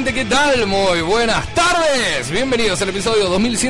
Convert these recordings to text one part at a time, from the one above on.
gente, ¿qué tal? Muy buenas tardes. Bienvenidos al episodio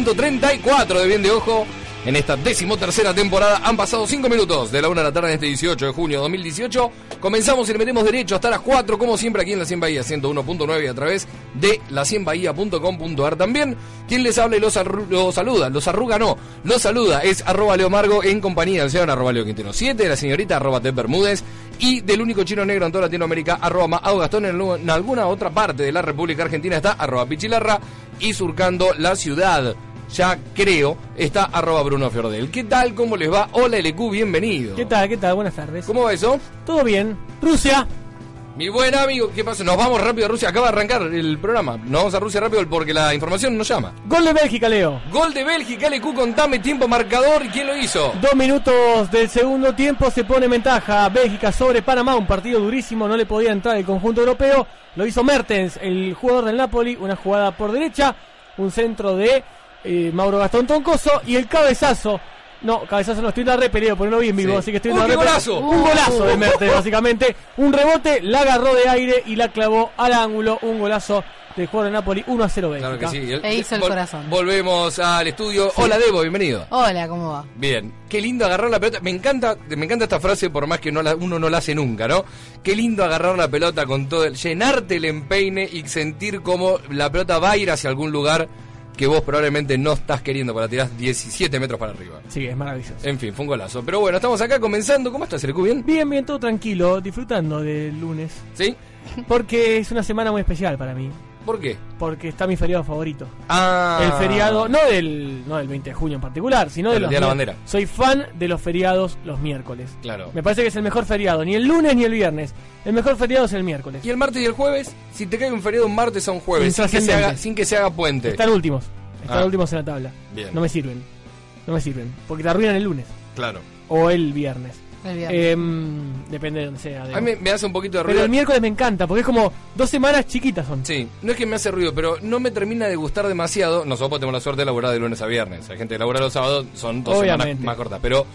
2134 de Bien de Ojo. En esta 13ª temporada han pasado 5 minutos de la 1 de la tarde de este 18 de junio de 2018. Comenzamos y le metemos derecho hasta las 4, como siempre, aquí en La 100 Bahía 101.9 y a través de la100bahía.com.ar. También, quien les habla y los saluda, los saluda, es @leomargo en compañía del señor @leoquintero7, de la señorita @tepbermúdez y del único chino negro en toda Latinoamérica, @maagastón. En alguna otra parte de la República Argentina está @pichilarra y surcando la ciudad, ya creo, está @Bruno Fiordel. ¿Qué tal? ¿Cómo les va? Hola LQ, bienvenido. ¿Qué tal? ¿Qué tal? Buenas tardes. ¿Cómo va eso? Todo bien. Rusia. Mi buen amigo, ¿qué pasa? Nos vamos rápido a Rusia. Acaba de arrancar el programa. Nos vamos a Rusia rápido porque la información nos llama. Gol de Bélgica, Leo. Gol de Bélgica, LQ, contame tiempo, marcador y quién lo hizo. 2 minutos del segundo tiempo se pone en ventaja Bélgica sobre Panamá. Un partido durísimo, no le podía entrar el conjunto europeo. Lo hizo Mertens, el jugador del Napoli. Una jugada por derecha, un centro de Mauro Gastón Troncoso y el cabezazo. No, cabezazo no, estoy en la repeleo porque no vi en vivo, sí. Así que estoy en la golazo. Un golazo de Mertens, básicamente. Un rebote, la agarró de aire y la clavó al ángulo. Un golazo del jugador de Napoli, 1-0 Bélgica. Claro que sí. E hizo el corazón. Volvemos al estudio. Sí. Hola Debo, bienvenido. Hola, ¿cómo va? Bien. Qué lindo agarrar la pelota. Me encanta esta frase, por más que uno no la hace nunca, ¿no? Qué lindo agarrar la pelota con todo, llenarte el empeine y sentir cómo la pelota va a ir hacia algún lugar que vos probablemente no estás queriendo, para tirar 17 metros para arriba. Sí, es maravilloso. En fin, fue un golazo. Pero bueno, estamos acá comenzando. ¿Cómo estás, Serecu? ¿Bien? Bien, todo tranquilo, disfrutando del lunes. ¿Sí? Porque es una semana muy especial para mí. ¿Por qué? Porque está mi feriado favorito. Ah. El feriado, no del 20 de junio en particular, sino de los Día de la Bandera. Soy fan de los feriados los miércoles. Claro. Me parece que es el mejor feriado, ni el lunes ni el viernes. El mejor feriado es el miércoles. ¿Y el martes y el jueves? Si te cae un feriado un martes a un jueves, sin que se haga puente. Están últimos en la tabla. Bien. No me sirven, porque te arruinan el lunes. Claro. O el viernes. Depende de donde sea. A mí me hace un poquito de ruido. Pero el miércoles me encanta, porque es como 2 semanas chiquitas son. Sí, no es que me hace ruido, pero no me termina de gustar demasiado. Nosotros tenemos la suerte de laburar de lunes a viernes. Hay gente que labura los sábados, son 2 semanas más cortas. Pero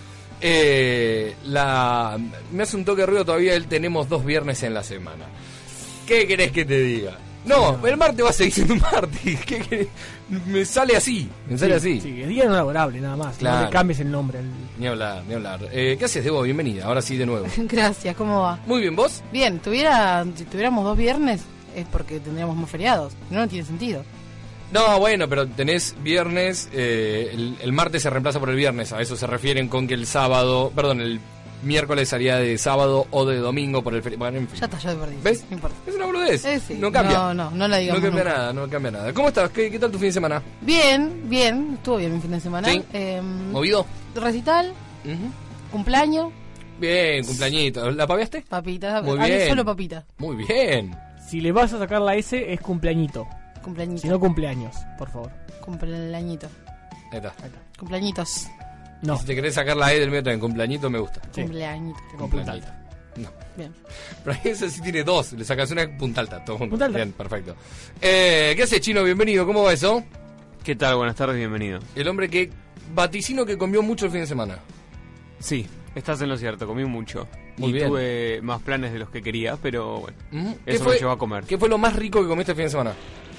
me hace un toque de ruido todavía el tenemos 2 viernes en la semana. ¿Qué querés que te diga? No, el martes va a seguir siendo un martes. ¿Qué querés? Me sale así. Sí, es día no laborable, nada más. Claro. No le cambies el nombre. Ni hablar. ¿Qué haces, Debo? Bienvenida, ahora sí de nuevo. Gracias, ¿cómo va? Muy bien, ¿vos? Bien, si tuviéramos 2 viernes es porque tendríamos más feriados. No tiene sentido. No, bueno, pero tenés viernes, el martes se reemplaza por el viernes. A eso se refieren con que el miércoles salía de sábado o de domingo por el feriado. Bueno, en fin. Ya está, ya te perdí. ¿Ves? No importa. Es una boludez. Sí. No cambia. No la digamos. No cambia nada. ¿Cómo estás? ¿Qué tal tu fin de semana? Bien. Estuvo bien mi fin de semana. ¿Sí? ¿Movido? Recital. Cumpleaños. Bien, cumpleañito. ¿La paviaste? Papita. Muy bien. Solo papita. Muy bien. Si le vas a sacar la S, es cumpleañito. Cumpleañito. Si no, cumpleaños, por favor. Cumpleañito. Ahí está. Cumpleañitos. No. Si te querés sacar la E del medio también, cumpleañito me gusta. Sí. Cumpleañito. Con punta alta. No. Bien. Pero ahí ese sí tiene 2. Le sacas una punta alta. Todo junto. Punta alta. Bien, perfecto. ¿Qué haces, Chino? Bienvenido. ¿Cómo va eso? ¿Qué tal? Buenas tardes, bienvenido. El hombre que vaticino que comió mucho el fin de semana. Sí, estás en lo cierto, comí mucho. Muy bien. Tuve más planes de los que quería, pero bueno, eso me llevó a comer. ¿Qué fue lo más rico que comiste el fin de semana?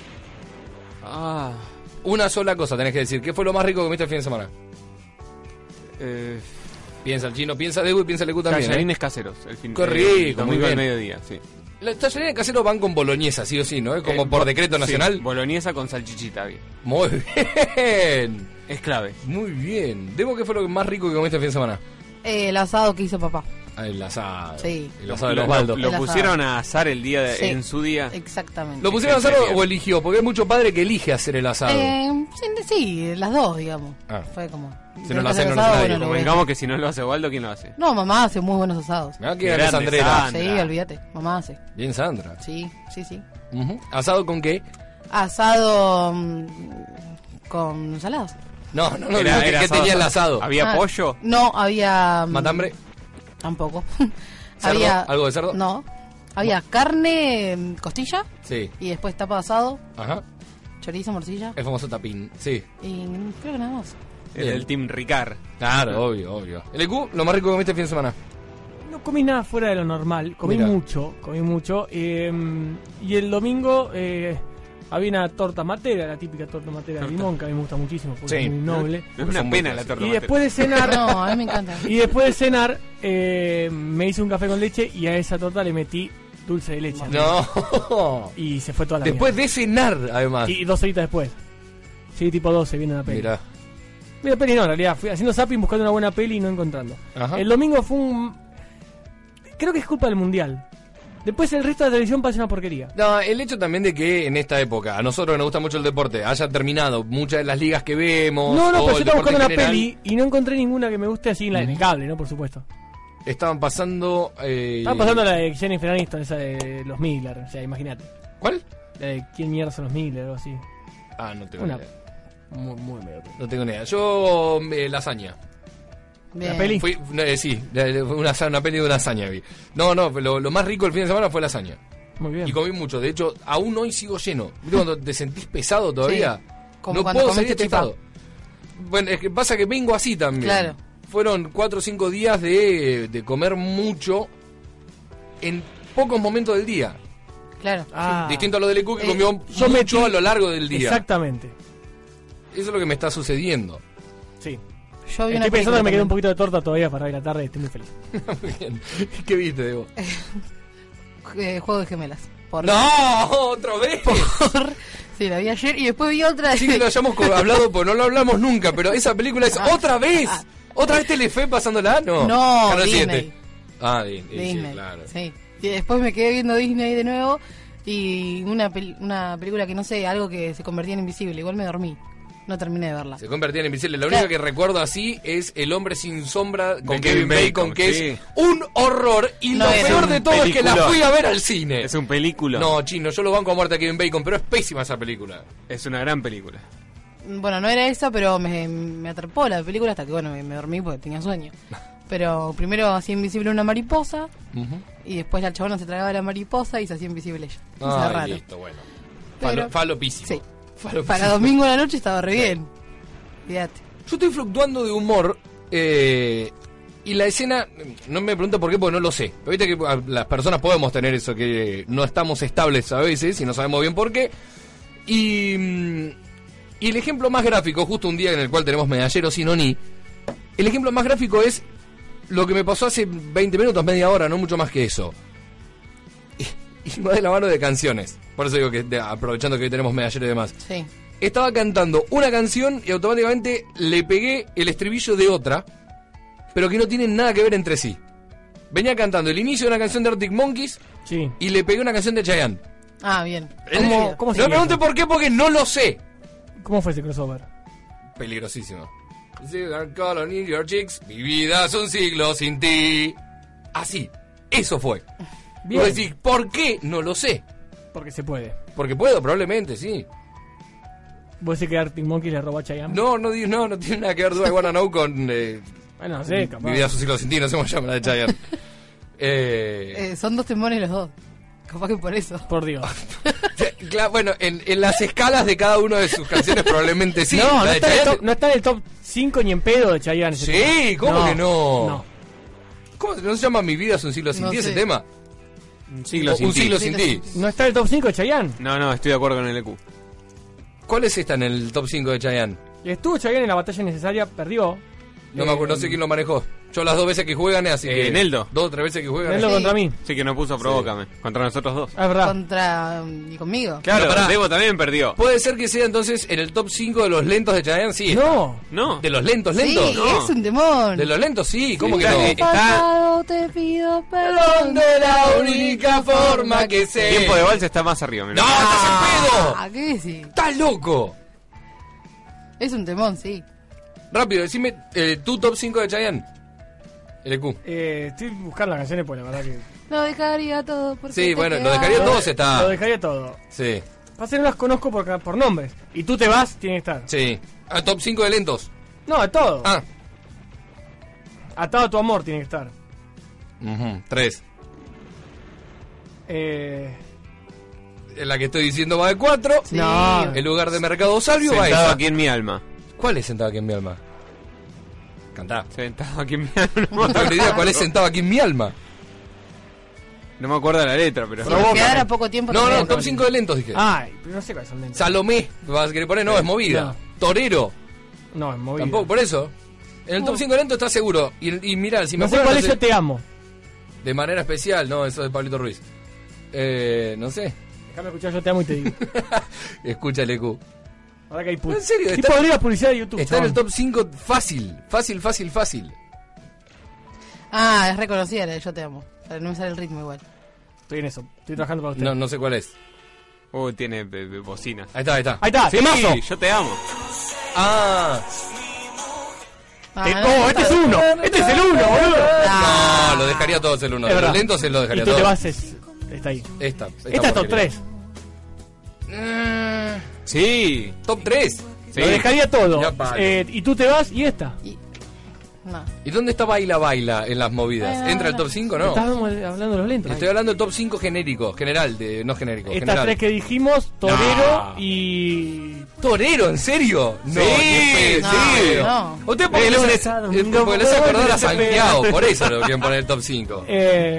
Una sola cosa tenés que decir. ¿Qué fue lo más rico que comiste el fin de semana? Piensa el Chino, piensa Debo y piensa el Q también. Tallarines caseros. El fin Qué rico, domingo muy bien. al mediodía, sí. Los tallarines caseros van con boloñesa, sí o sí, ¿no? Como por decreto nacional. Sí, boloñesa con salchichita, bien. Muy bien. Es clave. Muy bien. Debo, ¿qué fue lo más rico que comiste el fin de semana? El asado que hizo papá. El asado. Sí. El asado de Osvaldo. Lo pusieron a asar el día Sí. en su día. Exactamente. ¿Lo pusieron a hacer o eligió? Porque hay mucho padre que elige hacer el asado. Sí, las dos, digamos. Fue como... Si no lo hace, no lo hace nadie. Convengamos que si no lo hace Osvaldo, ¿quién lo hace? No, mamá hace muy buenos asados. Mirá que ganas, Andrea. Sí, olvídate. Mamá hace. Bien, Sandra. Sí. ¿Asado con qué? Asado con ensaladas. No, Era ¿qué tenía el asado? ¿Había pollo? No, había... ¿Matambre? Tampoco. ¿Cerdo? Había... ¿Algo de cerdo? No. Había carne, costilla. Sí. Y después tapa de asado, Ajá. chorizo, morcilla. El famoso tapín. Sí. Y creo que nada más. El Team Ricard. Claro, obvio. ¿El EQ? ¿Lo más rico que comiste el fin de semana? No comí nada fuera de lo normal. Comí Mirá. mucho. Y el domingo Había una torta matera, la típica torta matera de limón, que a mí me gusta muchísimo porque Sí. es muy noble. Es una pena la torta. Y después de cenar, No, a mí me encanta. y después de cenar me hice un café con leche y a esa torta le metí dulce de leche. No. Y se fue toda la Después mierda. de cenar, además. Y 2 horitas después. Sí, tipo 12 viene la peli. Mirá. Mira, peli no, en realidad. Fui haciendo zapping buscando una buena peli y no encontrando. Ajá. El domingo fue un... Creo que es culpa del mundial. Después el resto de la televisión parece una porquería. No, el hecho también de que en esta época, a nosotros que nos gusta mucho el deporte, haya terminado muchas de las ligas que vemos. No, o pero yo el estaba deporte buscando en una general, peli y no encontré ninguna que me guste así en el cable, ¿no? Por supuesto. Estaban pasando. Estaba pasando la de Jennifer Aniston, esa de los Miller. O sea, imagínate. ¿Cuál? La de quién mierda son los Miller o algo así. Ah, no tengo Una- ni idea. Muy medio. No tengo ni idea. Yo, lasaña. Bien. La peli. Fui, sí, una peli de una lasaña vi. No, lo más rico el fin de semana fue lasaña. Muy bien. Y comí mucho. De hecho, aún hoy sigo lleno. ¿Viste cuando te sentís pesado todavía? Sí, como No cuando puedo comiste seguir pesado. Bueno, es que pasa que vengo así también. Claro. Fueron 4 o 5 días de comer mucho en pocos momentos del día. Claro. Ah, Distinto a lo del EQ que Eh, comió yo mucho metí- a lo largo del día. exactamente. Eso es lo que me está sucediendo. Sí. Yo vi una Estoy pensando que me queda un película poquito de torta todavía para hoy a la tarde. Estoy muy feliz. Muy bien. ¿Qué viste, Debo? también, Juego de Gemelas. Por- ¡No! ¿Otra vez? Sí, la vi ayer y después vi otra. Sí que lo hayamos hablado, pues no lo hablamos nunca, pero esa película es ¡otra vez! ¿Otra vez Telefe pasándola? No. No, Canal Disney. 7. Ah, Disney. Disney. Sí, claro. Sí. Y después me quedé viendo Disney de nuevo y una película que no sé, algo que se convertía en invisible. Igual me dormí. No terminé de verla. Se convertía en invisible. La Claro. única que recuerdo así es El hombre sin sombra con De Kevin Kevin Bacon, Bacon, que sí. es un horror. Y No, lo es peor un de todo es que la peliculón. fui a ver al cine. Es un película. No, chino, yo lo banco a muerte a Kevin Bacon, pero es pésima esa película. Es una gran película. Bueno, no era esa, pero me atrapó la película hasta que, bueno, me dormí porque tenía sueño. Pero primero hacía invisible una mariposa y después la chabona se tragaba la mariposa y se hacía invisible ella. O sea, Ah, raro. listo, bueno. Pero- Falopísimo. Sí. Falopísimo. Para domingo a la noche estaba re bien. Fíjate. Yo estoy fluctuando de humor y la escena, no me pregunto por qué, porque no lo sé. Pero viste que las personas podemos tener eso, que no estamos estables a veces y no sabemos bien por qué. Y el ejemplo más gráfico, justo un día en el cual tenemos medalleros sin Oni, el ejemplo más gráfico es lo que me pasó hace 20 minutos, media hora, no mucho más que eso. Y va de la mano de canciones. Por eso digo que aprovechando que hoy tenemos medalleros y demás. Sí. Estaba cantando una canción y automáticamente le pegué el estribillo de otra, pero que no tienen nada que ver entre sí. Venía cantando el inicio de una canción de Arctic Monkeys Sí. y le pegué una canción de Chayanne. Ah, bien. ¿Cómo se No me llama? pregunte por qué, porque no lo sé. ¿Cómo fue ese crossover? Peligrosísimo. Calling in your chicks, mi vida es un siglo sin ti. Así, eso fue. Bien. Vos decís, ¿por qué? No lo sé. Porque se puede. Porque puedo, probablemente, sí. ¿Vos decís que Arctic Monkey le robó a Chayanne? No tiene nada que ver Do I Wanna Know con Bueno, no sé, capaz. Mi vida es un siglo sin ti, no sé cómo se llama la de Chayanne. Son dos temones los dos. Capaz que por eso. Por Dios. Claro, bueno, en las escalas de cada una de sus canciones probablemente sí. no, La de está en el Chayanne- top, no está en el top 5 ni en pedo de Chayanne. ese Sí, tema. ¿cómo que no? No. ¿Cómo no se llama Mi vida es un siglo sin No ti ese sé. tema? Un siglo O sin un ti. siglo sin ti. No está en el top 5 de Chayanne. No, estoy de acuerdo con el EQ. ¿Cuál es esta en el top 5 de Chayanne? Estuvo Chayanne en la batalla necesaria, perdió. No me acuerdo, no sé quién lo manejó. Yo las 2 veces que juegan, así que... Neldo. 2 o 3 veces que juegan. Neldo Sí. contra mí. Sí que no puso Provócame. Contra nosotros dos. Ah, es verdad. Contra. ¿Y conmigo? Claro, Pero pará. Debo también perdió. Puede ser que sea entonces en el top 5 de los lentos de Chayanne, sí. No. No. ¿De los lentos, Sí, lentos? No. es un temón. De los lentos, sí, ¿cómo que está- no? está- Pasado, te pido perdón. Perdón de la única forma que sé. Tiempo de vals está más arriba. mirá. ¡No, estás en pedo! Ah, ¿qué decís? ¡Estás loco! Es un temón, sí. Rápido, decime tu top 5 de Chayanne. LQ. Estoy buscando las canciones porque la verdad que... Lo dejaría todo porque Sí, te bueno, lo quedas. dejaría todo, se está. Lo dejaría todo. Sí, Pasa que no las conozco por nombres. Y tú te vas, tiene que estar. sí. Ah, top 5 de lentos. No, de todo. Ah. Atado a tu amor tiene que estar. 3. Eh... En la que estoy diciendo va de 4. Sí. No. El lugar de Mercado Salvio va Sentado esa. aquí en mi alma. ¿Cuál es sentado aquí en mi alma? Cantá. Sentado aquí en mi alma. No tengo ni idea cuál es sentado aquí en mi alma. No me acuerdo de la letra, pero... Si nos quedara poco tiempo... No, también. top 5 de lentos dije. Ay, pero no sé cuáles son lentos. Salomé, vas a querer poner, no, es movida. No. Torero, No, es movida. tampoco, por eso. En el top 5 de lentos estás seguro. Y mirá, si me No sé acuerdo, cuál es Yo Te Amo. de manera especial, no, eso es de Pablito Ruiz. No sé. Déjame escuchar Yo Te Amo y te digo. Escúchale, Q. Ahora que hay ¿En serio? ¿Qué Está- podría publicidad de YouTube? Está en el chabón? top 5 fácil. Fácil. Ah, es reconocida la de Yo Te Amo. Pero no me sale el ritmo igual. Estoy en eso. Estoy trabajando para usted. No sé cuál es. Tiene bocinas. Ahí está. Ahí está, Sí, temazo. yo te amo. Ah, Este es uno. Este es el uno, boludo. no, lo dejaría todos el 1. Es Los verdad. lentos se lo Y dejaría Tú Te todos. Vas está ahí. Esta Esta es top porquería. 3. Sí. Top 3. Sí. Lo dejaría todo. Ya palo. Y Tú Te Vas y esta. No. ¿Y dónde está Baila en las movidas? ¿Entra el top 5 o no? Estábamos hablando de los lentos. Estoy hablando del top 5 genérico, general, no genérico, Estas general. tres que dijimos, Torero No. y... ¿Torero? ¿En serio? No, Sí, ni en no, pedo. no. Usted De porque lunes a domingo, porque les hace acordar a no se Santiago, pega. por eso lo quieren poner el top 5. ¿Por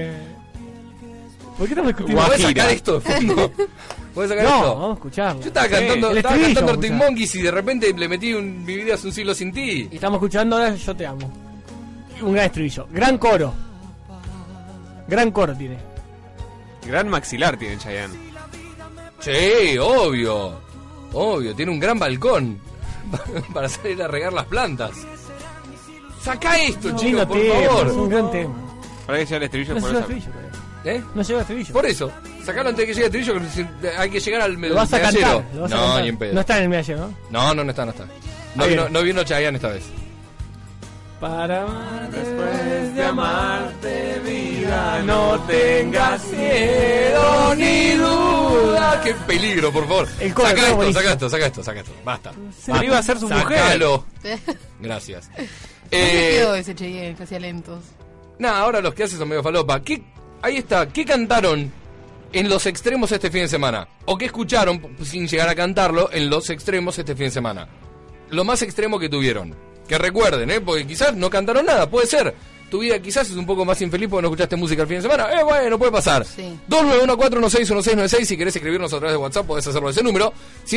qué estamos discutiendo? ¿Puedes Guajira. sacar esto de fondo? ¿Puedes sacar No, esto? vamos a escucharlo. Yo estaba cantando, el estaba estribillo, cantando vamos a Arctic escuchar. Monkeys y de repente le metí Mi vida es un siglo sin ti. Y estamos escuchando ahora Yo Te Amo. Un gran estribillo. Gran coro. Gran coro tiene. Gran maxilar tiene Chayanne. Sí, obvio. Tiene un gran balcón para salir a regar las plantas. Saca esto, Un chicos, lindo por tema, es un favor. gran tema. Para que llegue el estribillo No por llega el esa. estribillo todavía. ¿Eh? No llega el estribillo. Por eso, sacalo antes de que llegue el trillo, que hay que llegar al Lo vas a medallero. cantar. Lo vas a No, cantar. ni en pedo. No está en el medallero, ¿no? No está. No Ahí vino, viene. no vino Chayanne esta vez. Para amar después de amarte, vida, no tengas miedo ni duda. ¡Qué peligro, por favor! El coro, Saca el esto, coro saca esto. Basta. Pero iba a ser su mujer. Sácalo. Gracias. ¿Dónde quedó ese Cheyenne que hacía lentos? Nada, ahora los que haces son medio falopa. Ahí está, ¿qué cantaron en los extremos este fin de semana? ¿O qué escucharon, sin llegar a cantarlo, en los extremos este fin de semana? Lo más extremo que tuvieron. Que recuerden, porque quizás no cantaron nada, puede ser. Tu vida quizás es un poco más infeliz porque no escuchaste música el fin de semana. Bueno, puede pasar. Sí. 2914161696. Si querés escribirnos a través de WhatsApp, podés hacerlo a ese número.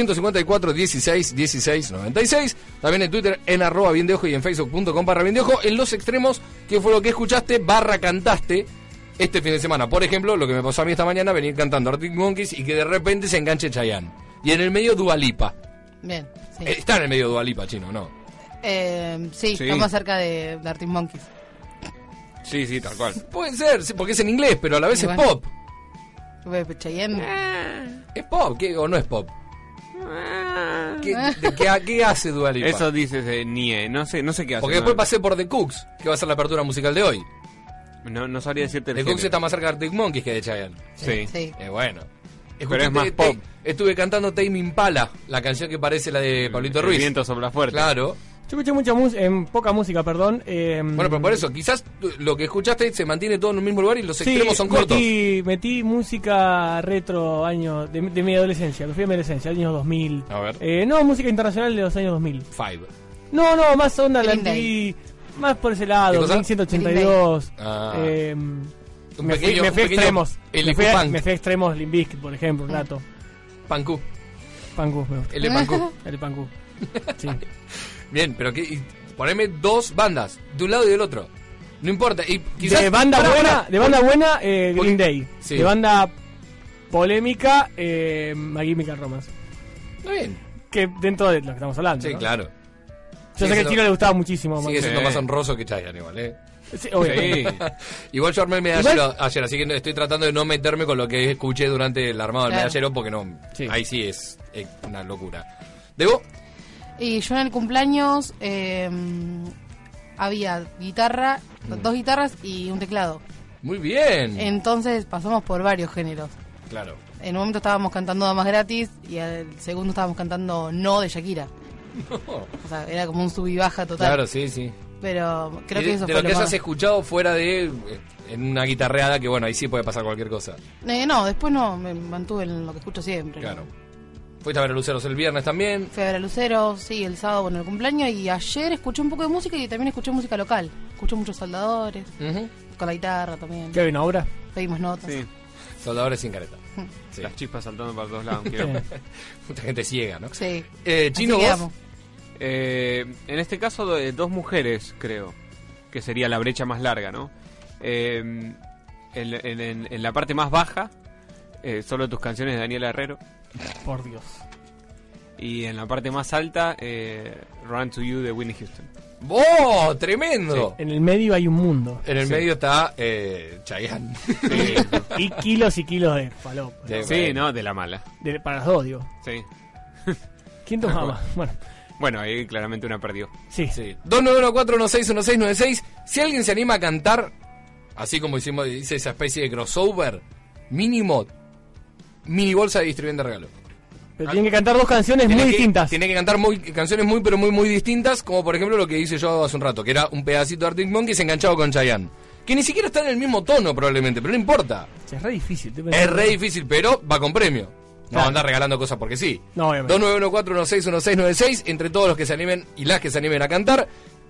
154-16-16-96. También en Twitter, en @biendeojo y en facebook.com/biendeojo. En los extremos, ¿qué fue lo que escuchaste /cantaste este fin de semana? Por ejemplo, lo que me pasó a mí esta mañana, venir cantando Arctic Monkeys y que de repente se enganche Chayanne. Y en el medio Dua Lipa. Bien, sí. Está en el medio Dua Lipa, chino, ¿no? Sí, Sí. está más cerca de Arctic Monkeys. Sí, tal cual. Puede ser, sí, porque es en inglés, pero a la vez Y es bueno. pop. Cheyenne. ¿Es pop? ¿O no es pop? ¿Qué hace Dua Lipa? Eso dices Nie. No sé qué hace. Porque después pasé por The Cooks, que va a ser la apertura musical de hoy. No sabría decirte el The Cooks género. está más cerca de Arctic Monkeys que de Chayanne. Sí. Sí. Bueno. Pero es más pop. Estuve cantando Tame Impala, la canción que parece la de Pablito El Ruiz. viento sopla fuerte. Claro. Yo escuché poca música, perdón. Bueno, pero por eso, quizás lo que escuchaste se mantiene todo en un mismo lugar y los extremos son cortos. Metí música retro años de mi adolescencia, lo fui a mi adolescencia, años 2000. A ver. No, música internacional de los años 2000. Five. No, más onda la Green Day. MTV, más por ese lado, ¿Qué cosa? 1182. Ah. Me fui a pequeño extremos. El me fui a extremos, Limp Bizkit, por ejemplo, un rato. Pancú. Pangu, me gusta. El de Pancú. El Pangu. Sí. Bien, pero poneme dos bandas, de un lado y del otro. No importa. Y quizás, De banda Pará, buena, pará. de banda buena, Porque- Green Day. sí. De banda polémica, My Chemical Romance. Está bien. Que dentro de lo que estamos hablando. Sí, ¿no? claro. Yo Sigue sé que al siendo- chico le gustaba muchísimo. Sigue My siendo Sí. más honroso que Chayanne igual, Sí, obvio. Sí. Igual yo armé el medallero ayer, así que estoy tratando de no meterme con lo que escuché durante el armado del Claro. medallero, porque no, Sí. ahí sí es una locura. ¿Debo? Y yo en el cumpleaños había guitarra, dos guitarras y un teclado. Muy bien. Entonces pasamos por varios géneros. Claro. En un momento estábamos cantando Damas Gratis y al segundo estábamos cantando No de Shakira. O sea, era como un sub y baja total. Claro, sí, sí. Pero creo Y que eso de fue lo que lo hayas más... escuchado fuera de en una guitarreada, que bueno, ahí sí puede pasar cualquier cosa. No, después no, me mantuve en lo que escucho siempre. Claro. Fuiste a ver a Luceros el viernes también. Fui a ver a Lucero, sí, el sábado, bueno, el cumpleaños. Y ayer escuché un poco de música y también escuché música local. Escuché muchos soldadores, con la guitarra también. ¿Qué hay una obra? Pedimos notas. Sí. Soldadores sin careta. Sí. Las chispas saltando para todos lados. Mucha gente ciega, ¿no? Sí. Chino, Así que vos. amo. En este caso, dos mujeres, creo. Que sería la brecha más larga, ¿no? En la parte más baja, solo tus canciones de Daniela Herrero. Por Dios. Y en la parte más alta, Run to You de Whitney Houston. ¡Oh! ¡Tremendo! En el medio hay un mundo. En el medio está Chayanne. Sí, Y kilos de falopa. sí, no, de la mala. Para los dos, digo. Sí. ¿Quién toma más? Bueno, Bueno, ahí claramente una perdió. sí. Sí. 2914161696. Si alguien se anima a cantar, así como dice esa especie de crossover, mínimo, mini bolsa de distribución de regalo. Pero tienen que cantar dos canciones muy distintas. Tiene que cantar canciones muy distintas, como por ejemplo lo que hice yo hace un rato, que era un pedacito de Arctic Monkeys enganchado con Chayanne. Que ni siquiera está en el mismo tono probablemente, pero no importa. Es re difícil. Es re difícil, pero va con premio. No Claro. andar regalando cosas porque sí. No, obviamente. 2914161696, entre todos los que se animen y las que se animen a cantar.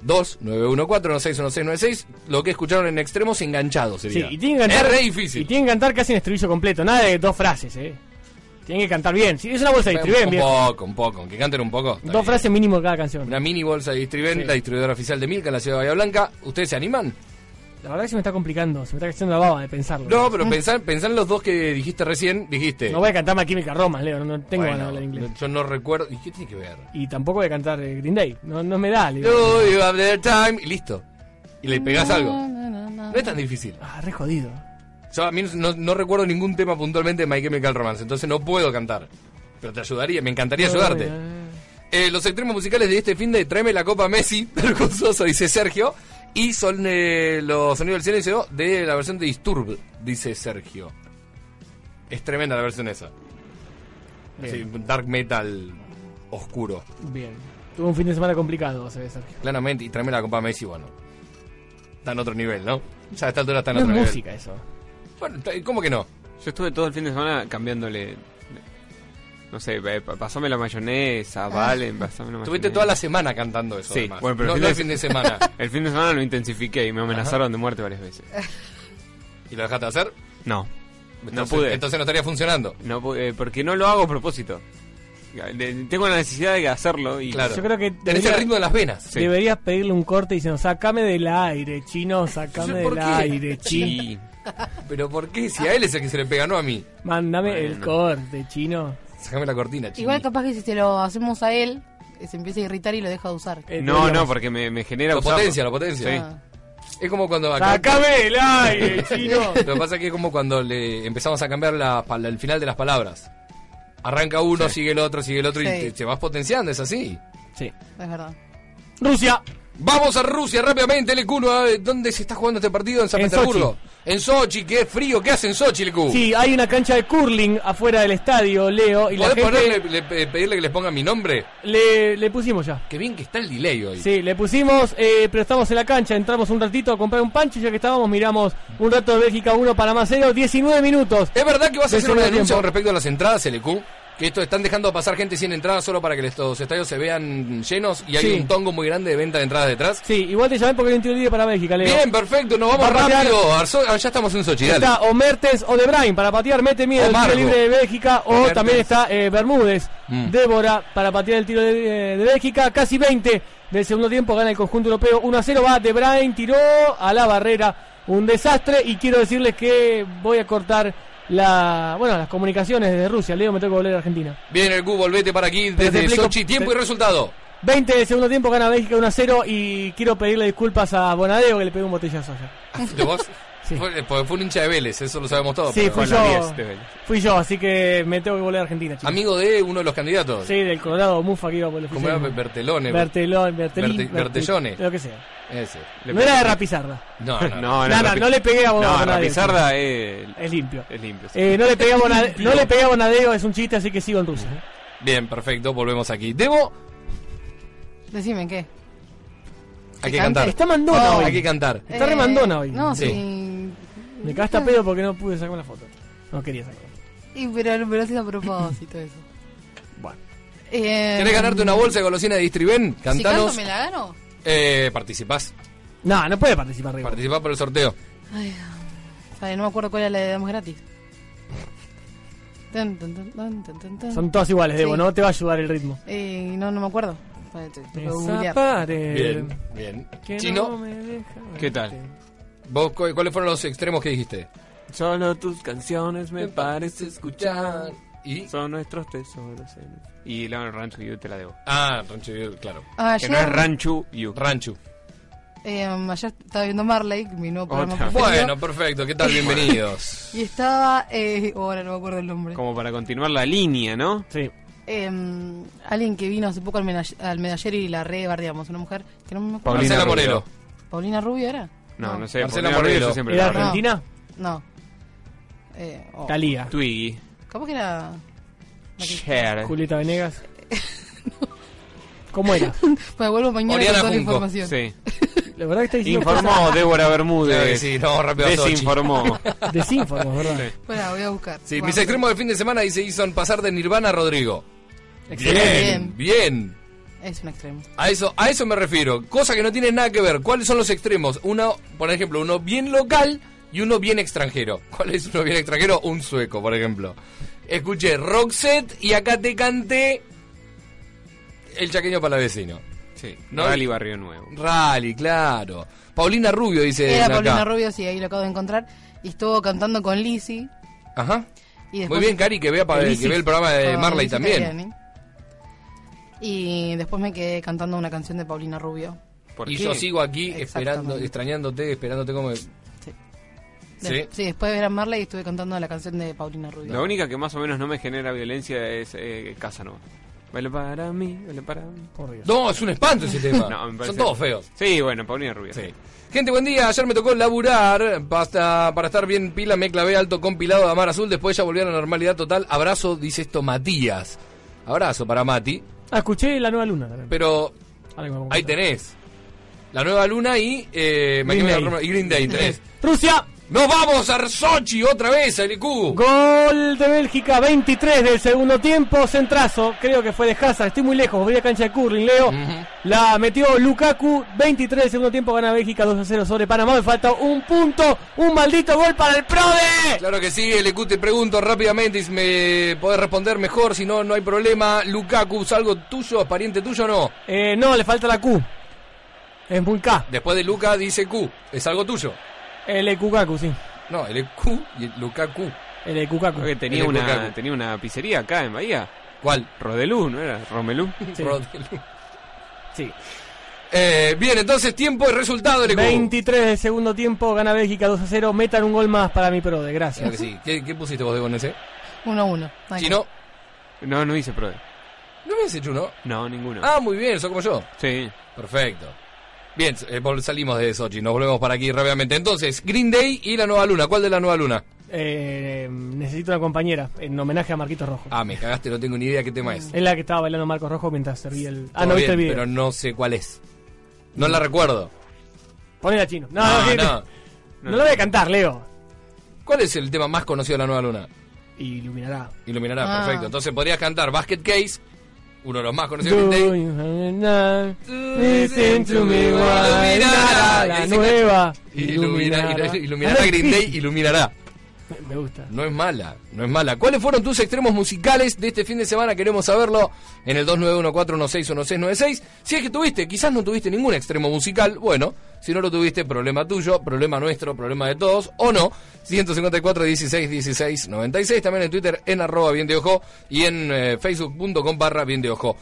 2914161696, lo que escucharon en extremos enganchados sería. Sí, y tienen que cantar, es re difícil. Y tienen que cantar casi en estribillo completo, nada de dos frases, Tienen que cantar bien. Si es una bolsa de distribuyen, bien. Un poco, que canten un poco. Está Dos bien. frases mínimo cada canción. Una mini bolsa de distribuyen, Sí. la distribuidora oficial de Milka en la ciudad de Bahía Blanca. ¿Ustedes se animan? La verdad que se me está complicando, se me está haciendo la baba de pensarlo. No, pero pensá en los dos que dijiste recién, dijiste. No voy a cantar My Chemical Romance, Leo, no tengo Bueno, ganas de hablar inglés. yo no recuerdo. ¿Y qué tiene que ver? Y tampoco voy a cantar Green Day, no me da, Leo. Do you have the time? Y listo. Y le pegás algo. No. No es tan difícil. Re jodido. Yo a mí no recuerdo ningún tema puntualmente de My Chemical Romance, entonces no puedo cantar. Pero te ayudaría, me encantaría ayudarte. Los extremos musicales de este fin de Tráeme la Copa Messi, vergonzoso, dice Sergio. Y son los sonidos del silencio de la versión de Disturbed, dice Sergio. Es tremenda la versión esa. Así, dark metal oscuro. Bien. Tuvo un fin de semana complicado, se ve, Sergio. Claramente, y Tráeme la Copa Messi, bueno. Está en otro nivel, ¿no? Ya a esta altura está en No es otro nivel. música eso. Bueno, ¿cómo que no? Yo estuve todo el fin de semana cambiándole. No sé, pasame la mayonesa, Valen, pasame la mayonesa. Estuviste toda la semana cantando eso, Sí, además. bueno, pero no el fin de semana. El fin de semana lo intensifiqué y me amenazaron de muerte varias veces. ¿Y lo dejaste de hacer? No. Entonces, pude. Entonces no estaría funcionando. No, porque no lo hago a propósito. Tengo la necesidad de hacerlo y Claro. Yo creo que Tenés el ritmo de las venas. Sí. deberías pedirle un corte diciendo, sácame del aire, chino, sácame ¿Por del qué? aire, chino. y ¿Pero por qué? Si a él es el que se le pega, no a mí. Mándame el Bueno. corte, chino. Sácame la cortina, chico. Igual capaz que si se lo hacemos a él, se empieza a irritar y lo deja de usar. Deberíamos. porque me genera Lo usarlo. potencia. Sí. Ah. Es como cuando acá... ¡Sácame del aire, chino! Lo que pasa es que es como cuando le empezamos a cambiar el final de las palabras. Arranca uno, sigue el otro Sí. y te vas potenciando, es así. Sí. Es verdad. Rusia. Vamos a Rusia rápidamente, LQ. ¿Dónde se está jugando este partido? En San En Petersburgo. En Sochi, qué frío. ¿Qué hace en Sochi, LQ? Sí, hay una cancha de curling afuera del estadio, Leo, y la ¿Podés gente pedirle que les ponga mi nombre? le pusimos ya. Qué bien que está el delay hoy. Sí, le pusimos, pero estamos en la cancha, entramos un ratito a comprar un pancho, ya que estábamos, miramos un rato de Bélgica 1, Panamá 0, 19 minutos. ¿Es verdad que vas a De hacer una segundo denuncia tiempo. con respecto a las entradas, LQ? Que esto están dejando pasar gente sin entradas solo para que estos estadios se vean llenos y hay Sí. un tongo muy grande de venta de entradas detrás. Sí, igual te llamé porque hay un tiro libre para Bélgica, Leo. Bien, perfecto, nos vamos Va a patear- rápido. Ya estamos en Sochi, dale. Está o Mertens o De Bruyne para patear, mete miedo O el tiro Margo. libre de Bélgica, o Mertens. también está Bermúdez, Mm. Débora para patear el tiro de Bélgica, casi 20 del segundo tiempo, gana el conjunto europeo 1-0, va De Bruyne, tiró a la barrera, un desastre, y quiero decirles que voy a cortar las comunicaciones desde Rusia. Leo, me tengo que volver a Argentina. Bien, el Q, volvete para aquí Pero te desde explico- Sochi. Tiempo y resultado. 20 del segundo tiempo, gana Bélgica 1-0, y quiero pedirle disculpas a Bonadeo que le pegué un botellazo allá. ¿De vos? Sí. Fue un hincha de Vélez, eso lo sabemos todos. Sí, pero- fui Con la yo. 10 de Vélez. Fui yo, así que me tengo que volver a Argentina, chicos. Amigo de uno de los candidatos. Sí, del Colorado Mufa que iba por el Como era Bertelone. Bertellone. lo que sea. Ese. No era de Rapizarda. No, No le pegué a Bonadeo. No, Rapizarda es limpio. limpio. Sí. No le pegué a Bonadeo, es un chiste, así que sigo en Rusia. Bien, perfecto, volvemos aquí. Debo, Decime, ¿qué? hay que Canta. cantar. Está mandona Oh. hoy. Hay que cantar. Está re mandona hoy. No, Sí. sí. Me cagaste a pedo porque no pude sacar una foto. No quería sacar. Y pero lo haces a propósito eso. Bueno. ¿Querés ganarte una bolsa de golosina de Distriben? Si Cantanos. canto, ¿me la gano? Participás. No puede participar, Rigo. Participás por el sorteo. Ay, no me acuerdo cuál era la de damos gratis. Son todas iguales, Debo, Sí. no te va a ayudar el ritmo. No me acuerdo. Tengo que googlear. Esa pared Bien, bien. que Chino, no me deja ¿Qué tal? verte. ¿vos cuáles fueron los extremos que dijiste? Solo tus canciones me parece escuchar. ¿Y? Son nuestros tesoros. Y la Rancho You te la debo. Rancho, claro. Ayer, Que no es Rancho You. Rancho. ayer estaba viendo Marley, mi nuevo programa Otra. preferido. Bueno, perfecto. ¿Qué tal? Bienvenidos. Y estaba, ahora no me acuerdo el nombre. Como para continuar la línea, ¿no? Sí. Alguien que vino hace poco al medallero y la bardeamos, una mujer que no me acuerdo. Paulina Marcela Rubio. Morelo. ¿Paulina Rubio era? No sé. Marcela Paulina Rubio Morelo. yo siempre ¿Era la veo. Argentina? No. Talía. Twiggy. Capaz que era... Cher. Julieta Venegas. ¿Cómo era? Pues vuelvo mañana Oriana con toda la Junco. información. Sí. La verdad que está diciendo Informó Débora Bermúdez. Sí, no, rápido a Sochi. Desinformó. desinformos, ¿verdad? Sí. Bueno, voy a buscar. Sí, Bueno, mis extremos del fin de semana dice Ison pasar de Nirvana a Rodrigo. Excelente. Bien. Es un extremo. A eso me refiero. Cosa que no tiene nada que ver. ¿Cuáles son los extremos? Uno, por ejemplo, uno bien local y uno bien extranjero. ¿Cuál es uno bien extranjero? Un sueco, por ejemplo. Escuché Roxette y acá te canté El Chaqueño Palavecino. Sí. ¿No? Rally Barrio Nuevo. Rally, claro. Paulina Rubio dice Era acá. Paulina Rubio, sí, ahí lo acabo de encontrar. Y estuvo cantando con Lizzy. Ajá. Y después, Muy bien, Cari, que vea Lizzy. el programa de con Marley Lizzy también. Cariani. Y después me quedé cantando una canción de Paulina Rubio. ¿Por Y qué? yo sigo aquí Exactamente. extrañándote como... Sí. ¿Sí? Sí, después de ver a Marley estuve cantando la canción de Paulina Rubio. La única que más o menos no me genera violencia es Casanova. Vale para mí, vale para mí. Por Dios. No, es un espanto ese tema. No, me parece- Son todos feos. Sí, bueno, Paulina Rubio. Sí. Gente, buen día. Ayer me tocó laburar para estar bien pila. Me clavé alto compilado de Amar Azul. Después ya volví a la normalidad total. Abrazo, dice esto Matías. Abrazo para Mati. Escuché La Nueva Luna también. Pero Ahora que me ahí acuerdo. tenés. La Nueva Luna y Green Day tenés. Rusia. ¡Nos vamos a Sochi otra vez, LQ! Gol de Bélgica, 23 del segundo tiempo, centrazo, creo que fue de Hazard, estoy muy lejos, voy a cancha de curling, Leo. La metió Lukaku, 23 del segundo tiempo, gana Bélgica 2-0 sobre Panamá, me falta un punto, un maldito gol para el PRODE. Claro que sí, LQ, te pregunto rápidamente si me podés responder mejor, si no, no hay problema. Lukaku, ¿es algo tuyo, es pariente tuyo o no? No, le falta la Q, es muy K, Después de Luka dice Q, ¿es algo tuyo? el Kukaku, sí, No, el Q y el Lukaku. el Kukaku. Creo que tenía El una, Lukaku. tenía una pizzería acá en Bahía. ¿Cuál? Rodelú, ¿no era? Romelú. Sí. Rodelu. Sí. Bien, entonces tiempo y resultado, LQ. 23 del segundo tiempo, gana Bélgica 2-0, metan un gol más para mi PRODE, Claro que gracias. sí. ¿Qué pusiste vos de con ese? 1-1. Si no, No hice prode. no me has hecho uno. No, ninguno. Ah, muy bien, sos como yo. Sí. Perfecto. Bien, salimos de Sochi, nos volvemos para aquí rápidamente. Entonces, Green Day y La Nueva Luna. ¿Cuál de La Nueva Luna? Necesito una compañera, en homenaje a Marquitos Rojo. Ah, me cagaste, no tengo ni idea qué tema es. Es la que estaba bailando Marcos Rojo mientras servía el... Todo no viste bien, el video. pero no sé cuál es. No la recuerdo. Ponela chino. No lo voy a cantar, Leo. ¿Cuál es el tema más conocido de La Nueva Luna? Iluminará. Iluminará, Ah. perfecto. Entonces podrías cantar Basket Case, uno de los más conocidos de Do Green Day. you have listen to me while Iluminará. la Y dice nueva Iluminará Green Day, iluminará. Me gusta. No es mala, no es mala. ¿Cuáles fueron tus extremos musicales de este fin de semana? Queremos saberlo en el 2914161696. Si es que tuviste, quizás no tuviste ningún extremo musical, bueno, si no lo tuviste, problema tuyo, problema nuestro, problema de todos, o no. 154-16-16-96, también en Twitter en @biendeojo y en facebook.com/biendeojo.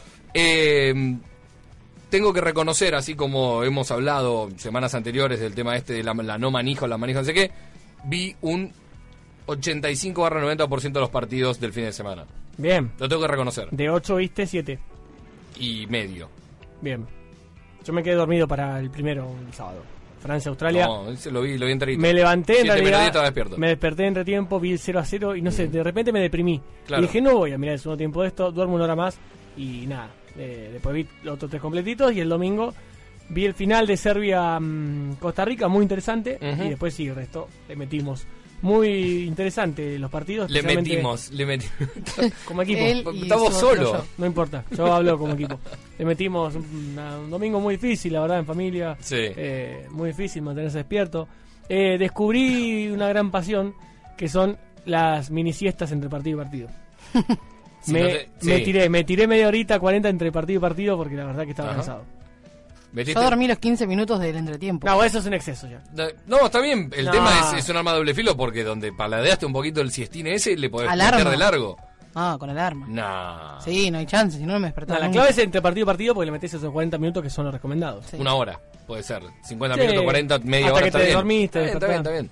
Tengo que reconocer, así como hemos hablado semanas anteriores del tema este de la no manija o la manija no sé qué, vi un 85-90% de los partidos del fin de semana. Bien. Lo tengo que reconocer. De 8 viste 7. Y medio. Bien. Yo me quedé dormido para el primero, el sábado. Francia-Australia. No, ese lo vi enterito. Me levanté, en 7 menos 10 realidad, estaba despierto. me desperté entre tiempo, vi el 0-0 y no sé, de repente me deprimí. Claro. Y dije, no voy a mirar el segundo tiempo de esto, duermo una hora más y nada. Después vi los otros 3 completitos y el domingo vi el final de Serbia-Costa Rica, muy interesante. Ujú. Y después sí, el resto le metimos Muy interesante los partidos. Le especialmente metimos. como equipo. Él y Estamos su otro solos. yo. No importa, yo hablo como equipo. Le metimos un domingo muy difícil, la verdad, en familia. Sí. Muy difícil mantenerse despierto. Descubrí una gran pasión, que son las mini siestas entre partido y partido. Si no te- Me tiré media horita, 40 entre partido y partido, porque la verdad que estaba Ajá. cansado. ¿Metiste? Yo dormí los 15 minutos del entretiempo. No, eso es un exceso ya. No, está bien. El No. tema es un arma de doble filo porque donde paladeaste un poquito el siestín ese, le podés Alarma. meter de largo. Ah, con alarma. Nah. Sí, no hay chance, si no me No, despertaba. la nunca. clave es entre partido y partido, porque le metes esos 40 minutos que son los recomendados. Sí. Una hora, puede ser. 50 Sí. minutos, 40, media Hasta hora que está te bien. dormiste, Está bien, está bien.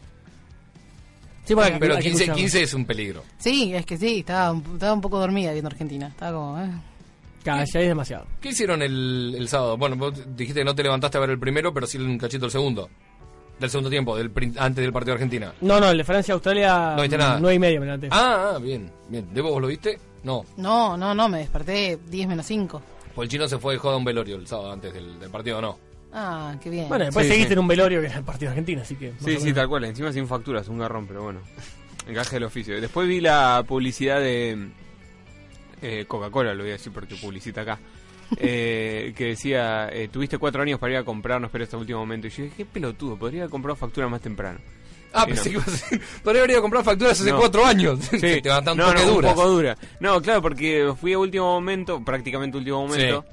Sí, porque Pero hay que 15, escucharlo. 15 es un peligro. Sí, es que sí, estaba un poco dormida viendo Argentina. Estaba como, Claro, ya es demasiado. ¿Qué hicieron el sábado? Bueno, vos dijiste que no te levantaste a ver el primero, pero sí un cachito el segundo. Del segundo tiempo, antes del partido de Argentina. No, el de Francia-Australia, No viste nada. 9:30 me levanté. Bien, bien. ¿De vos lo viste? No. No, me desperté 10 menos 5. Pues el chino se fue de joda a un velorio el sábado antes del partido, ¿no? Ah, qué bien. Bueno, después Sí, seguiste sí. en un velorio que era el partido de Argentina, así que... más Sí, o sí, menos. tal cual. Encima sin facturas, un garrón, pero bueno. Encaje del oficio. Después vi la publicidad de Coca-Cola, lo voy a decir porque publicita acá. Que decía, tuviste 4 años para ir a comprar, no esperes hasta el último momento. Y yo dije, qué pelotudo, podría haber comprado factura más temprano. Ah, Sí, pensé no. que ibas a decir, podría haber ido a comprar facturas hace No. 4 años. Sí. Te van a un no, toque un duras. poco dura. No, claro, porque fui a último momento, prácticamente último momento.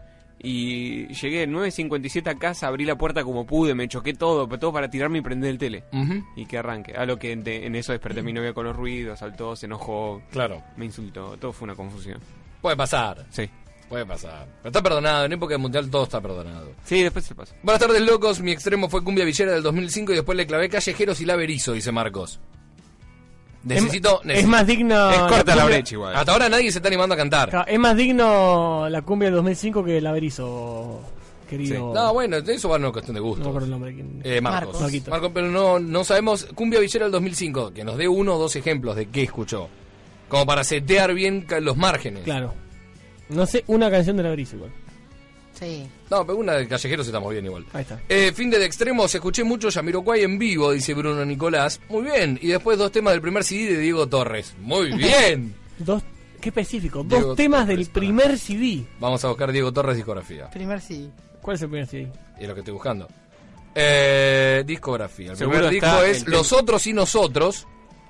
Y llegué 9:57 a casa, abrí la puerta como pude, me choqué todo para tirarme y prender el tele. Ujú, Y que arranque. A lo que en eso desperté a mi novia con los ruidos, saltó, se enojó, claro. me insultó. Todo fue una confusión. Puede pasar, Sí. puede pasar. Pero está perdonado, en época mundial todo está perdonado. Sí, después se pasa. Buenas tardes, locos. Mi extremo fue Cumbia Villera del 2005 y después le clavé Callejeros y La Berizo, dice Marcos. Necesito... Es más digno... Es corta la cumbia- brecha igual. Hasta ahora nadie se está animando a cantar. Claro, es más digno la cumbia del 2005 que el Averizo, querido... No, bueno, eso va a una cuestión de gusto. No me acuerdo el nombre. ¿Quién? Marcos. Marcos. Marcos, pero no sabemos. Cumbia Villera del 2005, que nos dé 1 o 2 ejemplos de qué escuchó. Como para setear bien los márgenes. Claro. No sé una canción del Averizo igual. Sí. No, pero una de Callejeros estamos bien igual. Ahí está. Fin de extremos, escuché mucho Jamiroquai en vivo, dice Bruno Nicolás. Muy bien. Y después 2 temas del primer CD de Diego Torres. Muy bien. Qué específico. Diego 2 temas Torres, del primer CD. Vamos a buscar Diego Torres discografía. Primer sí. ¿Cuál es el primer CD? Es lo que estoy buscando. Discografía. El Seguro primer disco está es el Los Otros y Nosotros.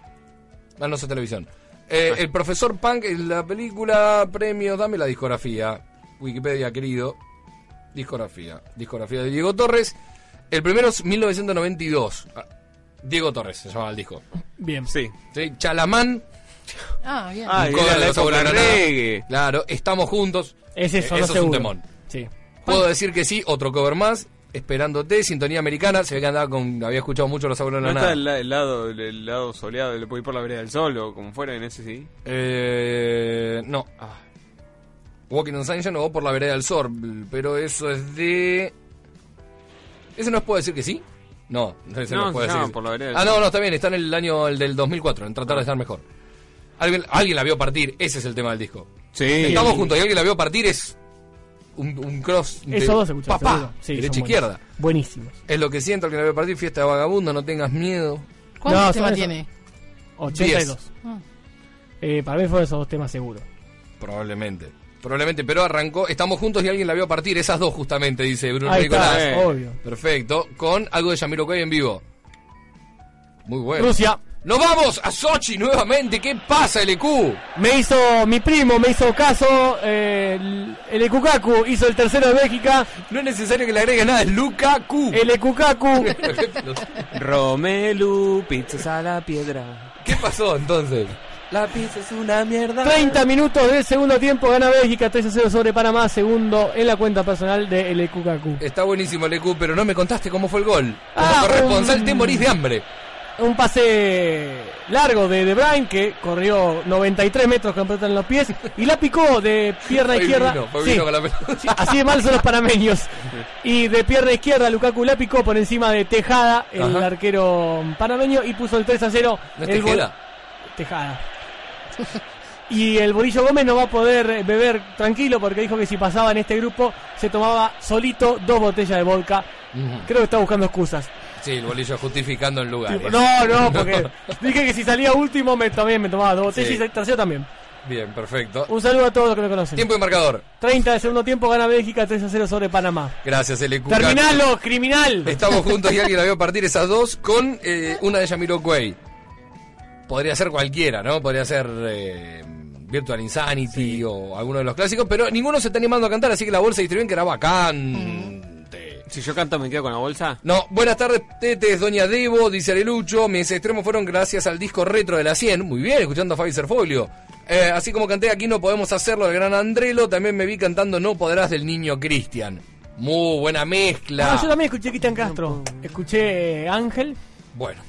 No sé televisión. El profesor Punk en la película Premio, dame la discografía. Wikipedia, querido. Discografía de Diego Torres. El primero es 1992. Diego Torres se llamaba el disco. Bien. Sí. ¿Sí? Chalamán. Ah, bien. Ah, Un y cover era de la los Abuelos época de Granada. reggae. Claro, Estamos Juntos. Ese Eso sonó es un seguro. temón. Sí. Puedo decir que sí, otro cover más. Esperándote, Sintonía Americana. Se ve que había escuchado mucho Los Abuelos de ¿No la está Nada. el lado soleado, le puedo ir por la vereda del sol o como fuera en ese sí? No. Walking on Sunshine o Por la Vereda del Sol. Pero eso es de... ¿Ese no puedo decir que sí? No, ese no, No, puede se decir. llama Por la Vereda del Ah, Sol. no, está bien, está en el año del 2004, en tratar de estar mejor. Alguien la vio partir, ese es el tema del disco. Sí. Estamos juntos y alguien la vio partir es un cross de Esos dos escucharon, papá, seguro. Sí, derecha son izquierda. Buenísimos. Es lo que siento, alguien la vio partir, Fiesta de Vagabundo, No tengas miedo. ¿Cuántos No, temas son tiene? 82. Ah. Para mí fueron esos 2 temas seguro. Probablemente, pero arrancó Estamos juntos y alguien la vio partir, esas dos justamente, dice Bruno Ahí Nicolás. está, obvio. Perfecto, con algo de Jamiroquai en vivo. Muy bueno. Rusia. Nos vamos a Sochi nuevamente. ¿Qué pasa, LQ? Mi primo me hizo caso, el Ekukaku hizo el tercero de Bélgica, No es necesario que le agregue nada, es Lukaku. el Ekukaku Romelu, pizzas a la piedra. ¿Qué pasó entonces? La pizza es una mierda. 30 minutos del segundo tiempo, gana Bélgica 3-0 sobre Panamá, segundo en la cuenta personal de el Ekukaku. Está buenísimo, LQ, pero no me contaste cómo fue el gol. Como Ah, corresponsal te morís de hambre. Un pase largo de De Bruyne que corrió 93 metros con pelota en los pies y la picó de pierna Fue izquierda. vino, fue Sí, vino con la pelota. sí, así de mal son los panameños. Y de pierna izquierda Lukaku la picó por encima de Tejada, el Ajá. arquero panameño, y puso el 3-0. ¿No es El gol- Tejeda? Tejada. Y el Borillo Gómez no va a poder beber tranquilo porque dijo que si pasaba en este grupo se tomaba solito 2 botellas de vodka. Ujú. Creo que está buscando excusas. Sí, el bolillo justificando el lugar. No, porque dije que si salía último también me tomaba 2 botellas y tercero también. Bien, perfecto. Un saludo a todos los que me conocen. Tiempo y marcador. 30 de segundo tiempo, gana Bélgica 3-0 sobre Panamá. Gracias, LQ. ¡Terminalo, criminal! Estamos juntos y alguien la vio partir esas dos con una de Jamiroquai. Podría ser cualquiera, ¿no? Podría ser Virtual Insanity o alguno de los clásicos, pero ninguno se está animando a cantar, así que la bolsa distribuyen que era bacán. Si yo canto, ¿me quedo con la bolsa? No, buenas tardes, Tetes, Doña Debo, dice Arelucho. Mis extremos fueron gracias al disco retro de la 100. Muy bien, escuchando a Fabi Serfolio. Así como canté Aquí no podemos hacerlo del gran Andrelo, también me vi cantando No podrás del niño Cristian. Muy buena mezcla. Yo también escuché Cristian Castro. Escuché Ángel. Bueno.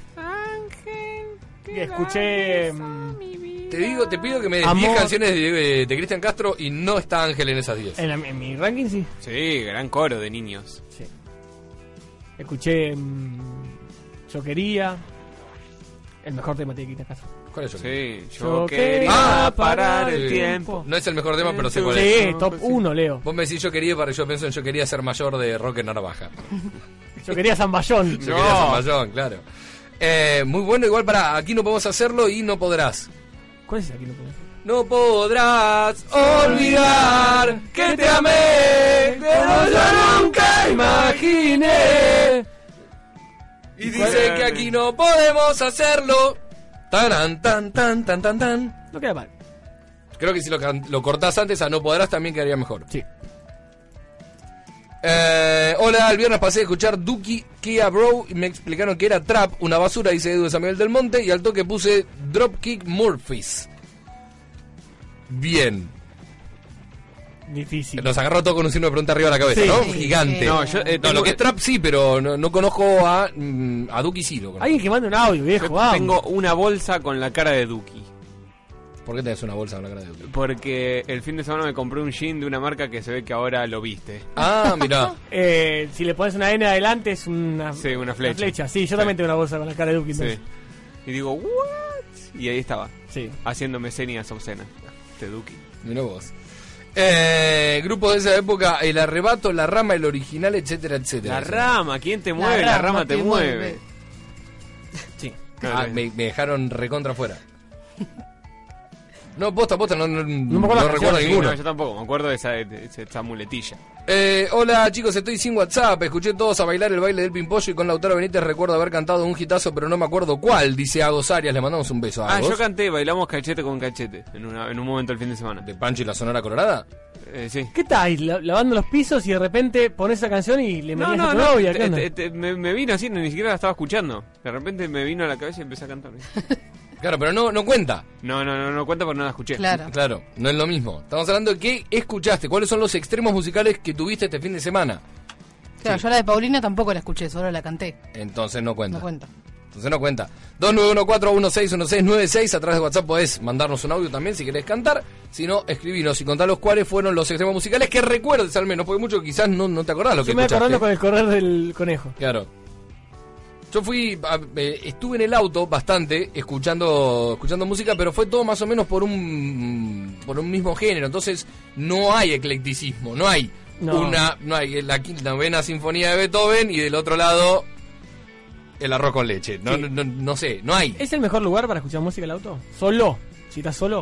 Y escuché... Te pido que me des 10 canciones de Cristian Castro y no está Ángel en esas 10. En mi ranking sí. Sí, gran coro de niños. Sí. Escuché Yo quería. El mejor tema de Cristian Castro. ¿Cuál es Yo quería? Sí, yo quería parar el sí. tiempo. No es el mejor tema, pero sé cuál es. Sí, top 1, Leo. Vos me decís Yo quería, para yo pienso en Yo quería ser mayor de Roque Narvaja. Yo quería Zamballón. Yo quería ser mayor, claro. Muy bueno, igual para Aquí no podemos hacerlo y No podrás. ¿Cuál es Aquí no podemos hacerlo? No podrás olvidar que te amé, pero yo nunca imaginé. Y dice que aquí no podemos hacerlo. Tan, tan, tan, tan, tan, tan. No queda mal. Creo que si lo cortás antes a No podrás también quedaría mejor. Sí. Hola, el viernes pasé a escuchar Duki Kia Bro y me explicaron que era trap, una basura, dice Edu de San Miguel del Monte, y al toque puse Dropkick Murphys. Bien. Difícil. Nos agarró todo con un signo de pregunta arriba de la cabeza, Sí. ¿no? Sí, Gigante. sí. No, yo, lo que es trap sí, pero no conozco a Duki sí lo conozco. Alguien que mande un audio, viejo. Yo vamos. tengo una bolsa con la cara de Duki. ¿Por qué tenés una bolsa con la cara de Duki? Porque el fin de semana me compré un jean de una marca que se ve que ahora lo viste. Ah, mirá. Si le pones una N adelante es una, Sí, una flecha. Sí, yo también tengo una bolsa con la cara de Duki. Sí. entonces. Y digo, ¿what? Y ahí estaba, Sí. haciéndome señas obscenas. De Duki. Mirá vos. Grupos de esa época, El Arrebato, La Rama, El Original, etcétera, etcétera. La rama, ¿quién te mueve? La rama te mueve. Sí. Ah, me dejaron recontra afuera. No, posta, no me acuerdo la recuerdo canción, ninguno. No, yo tampoco, me acuerdo de esa muletilla. Hola chicos, estoy sin WhatsApp. Escuché todos a bailar el baile del Pimpollo y con Lautaro Benítez recuerdo haber cantado un hitazo, pero no me acuerdo cuál. Dice Agos Arias, le mandamos un beso a Agos. Yo canté, bailamos cachete con cachete en un momento el fin de semana. ¿De Pancho y la Sonora Colorada? Sí. ¿Qué tal? Lavando los pisos y de repente pones esa canción y le metías a tu novia. ¿Qué onda? Me vino así, ni siquiera la estaba escuchando. De repente me vino a la cabeza y empecé a cantar. Claro, pero no cuenta. No cuenta porque no la escuché. Claro. No es lo mismo. Estamos hablando de qué escuchaste, cuáles son los extremos musicales que tuviste este fin de semana. Claro, yo la de Paulina tampoco la escuché, solo la canté. Entonces no cuenta. No cuenta. Entonces no cuenta. 2914161696. A través de WhatsApp podés mandarnos un audio también si querés cantar. Si no, escribinos y contanos cuáles fueron los extremos musicales que recuerdes al menos, porque mucho quizás no te acordás lo que Yo me escuchaste. acordando con el correr del conejo. Claro. Yo estuve en el auto bastante escuchando música, pero fue todo más o menos por un mismo género. Entonces no hay eclecticismo, no hay No. no hay la novena sinfonía de Beethoven y del otro lado el arroz con leche. No, Sí. no sé, no hay. ¿Es el mejor lugar para escuchar música en el auto? ¿Solo? Si estás solo.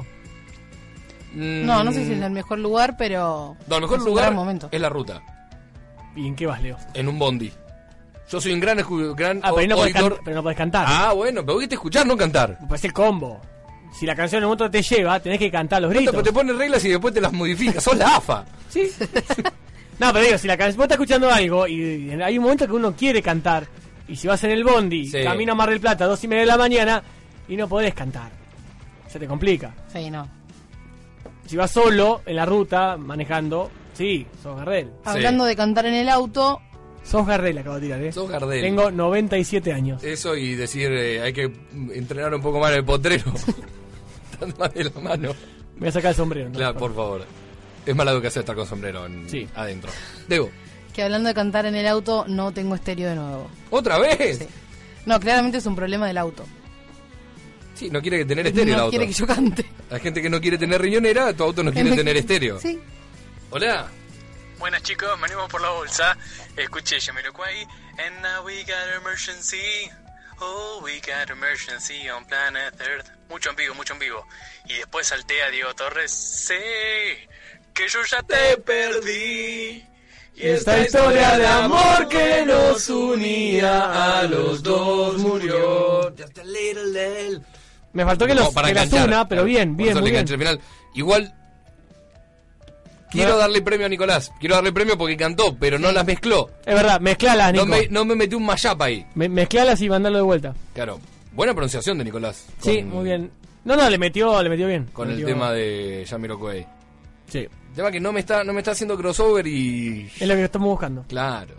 No sé si es el mejor lugar, pero No, el mejor es un lugar gran momento. es la ruta, ¿Y en qué vas, Leo? en un bondi. Yo soy un gran Pero no podés cantar. Ah, bueno, pero viste escuchar, no cantar. Pues el combo. Si la canción en un momento te lleva, tenés que cantar los No gritos. te pones reglas y después te las modificas. Sos la AFA. Sí. No, pero digo, si la canción, vos estás escuchando algo y hay un momento que uno quiere cantar, y si vas en el bondi, Sí. camino a Mar del Plata a 2:30 de la mañana y no podés cantar, se te complica. Sí, no. Si vas solo en la ruta, manejando, sí, sos Gardel. Hablando de cantar en el auto, Sos Gardel, acabo de tirar, ¿eh? Sos Gardel. Tengo 97 años. Eso y decir, hay que entrenar un poco más el potrero. Están más de la mano. Me voy a sacar el sombrero, ¿no? Claro, por favor. Es mala educación estar con sombrero Sí. adentro. Debo. que hablando de cantar en el auto, no tengo estéreo de nuevo. ¿Otra vez? Sí. No, claramente es un problema del auto. Sí, no quiere tener estéreo el No auto. quiere que yo cante. Hay gente que no quiere tener riñonera, tu auto no quiere tener estéreo. Sí. Hola. Buenas chicos, venimos por la bolsa. Escuché Jamiroquai. And now we got emergency. Oh, we got emergency on planet Earth. Mucho en vivo. Y después saltea Diego Torres. Sé que yo ya te perdí. Y esta historia de amor que nos unía a los dos murió. Just a little. Me faltó que No, los para que las enganchar. una, pero bien, Por bien, eso muy le bien. enganché al final. Igual quiero darle premio a Nicolás. Quiero darle premio porque cantó, pero no las mezcló. Es verdad, mezclalas, Nico. No me metí un mashup ahí. Mezclalas y mandalo de vuelta. Claro. Buena pronunciación de Nicolás. Sí, muy bien. No, le metió bien. Con Le el metió- tema de Jamiroquai. Sí, El tema que no me está haciendo crossover y... es lo que estamos buscando. Claro.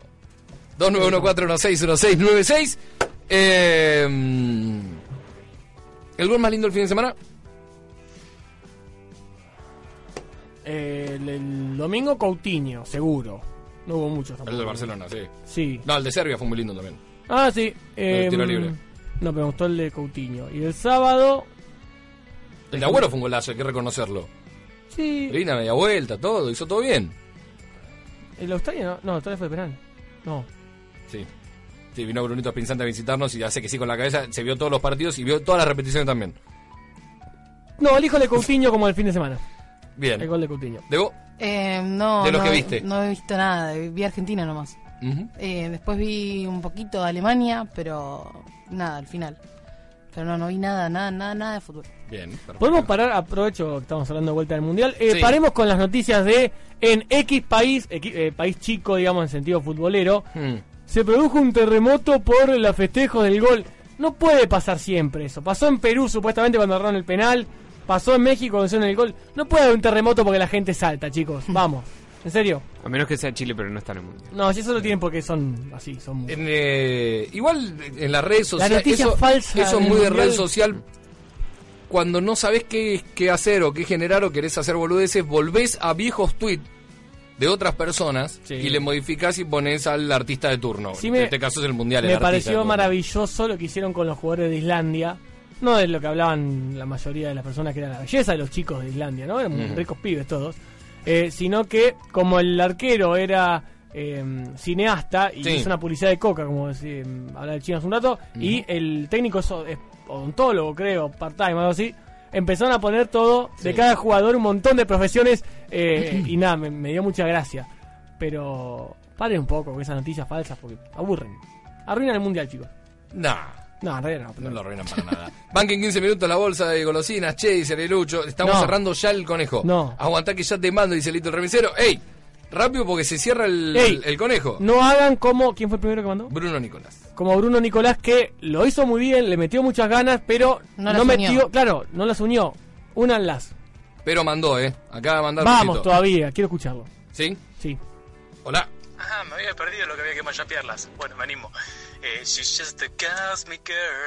2914161696. ¿El gol más lindo el fin de semana? El domingo Coutinho, seguro. No hubo muchos tampoco. El del Barcelona, sí. Sí. No, el de Serbia fue muy lindo también. Ah, sí. El tiro libre. No, pero me gustó el de Coutinho. Y el sábado... El de Agüero fue un golazo, hay que reconocerlo. Sí. Vino a media vuelta, todo, hizo todo bien. ¿El Australia no? Australia fue de penal. No. Sí. Sí, vino Brunito Pinzante a visitarnos y hace que sí con la cabeza. Se vio todos los partidos y vio todas las repeticiones también. No, el hijo de Coutinho como el fin de semana. Bien. El gol de Coutinho. ¿Debo? No. De los no, que viste. No he visto nada, vi Argentina nomás. Ujú. Después vi un poquito de Alemania, pero nada, al final. Pero no vi nada de fútbol. Bien, perfecto. Podemos parar, aprovecho que estamos hablando de vuelta del Mundial, Sí. paremos con las noticias de en X país, país chico digamos en sentido futbolero, se produjo un terremoto por los festejos del gol. No puede pasar siempre eso. Pasó en Perú supuestamente cuando agarraron el penal, pasó en México cuando hicieron el gol. No puede haber un terremoto porque la gente salta, chicos. Vamos, en serio. A menos que sea Chile, pero no está en el mundial. No, si eso lo tienen porque son así, son muy... Igual en las redes sociales. noticia falsa Eso es del muy de Mundial. red social. Cuando no sabés qué hacer o qué generar o querés hacer boludeces, volvés a viejos tweets de otras personas Sí. y le modificás y ponés al artista de turno. Sí, en este caso es el mundial. el Me artista de pareció turno. maravilloso lo que hicieron con los jugadores de Islandia. No de lo que hablaban la mayoría de las personas, que era la belleza de los chicos de Islandia, ¿no? Eran muy ricos pibes todos. Sino que como el arquero era cineasta y Sí. hizo una publicidad de coca, como hablaba el chino hace un rato, y el técnico es odontólogo, creo, part-time o algo así, empezaron a poner todo de Sí. cada jugador, un montón de profesiones, y nada, me dio mucha gracia. Pero paren un poco con esas noticias falsas porque aburren. Arruinan el mundial, chicos. Nah. No, en realidad no. No lo arruinan para nada. Banquen 15 minutos la bolsa de golosinas, che, dice Lelucho. Estamos No. cerrando ya el conejo. No. Aguantá que ya te mando, dice Lito el remisero. ¡Ey! Rápido porque se cierra el conejo. No hagan como... ¿Quién fue el primero que mandó? Bruno Nicolás. Como Bruno Nicolás, que lo hizo muy bien, le metió muchas ganas, pero No no las metió... unió. Claro, no las unió. Únanlas. Pero mandó, Acaba de mandar Vamos Brunito. todavía, quiero escucharlo. ¿Sí? Sí. Hola. Me había perdido lo que había que machapearlas. Bueno, me animo. She's just a cosmic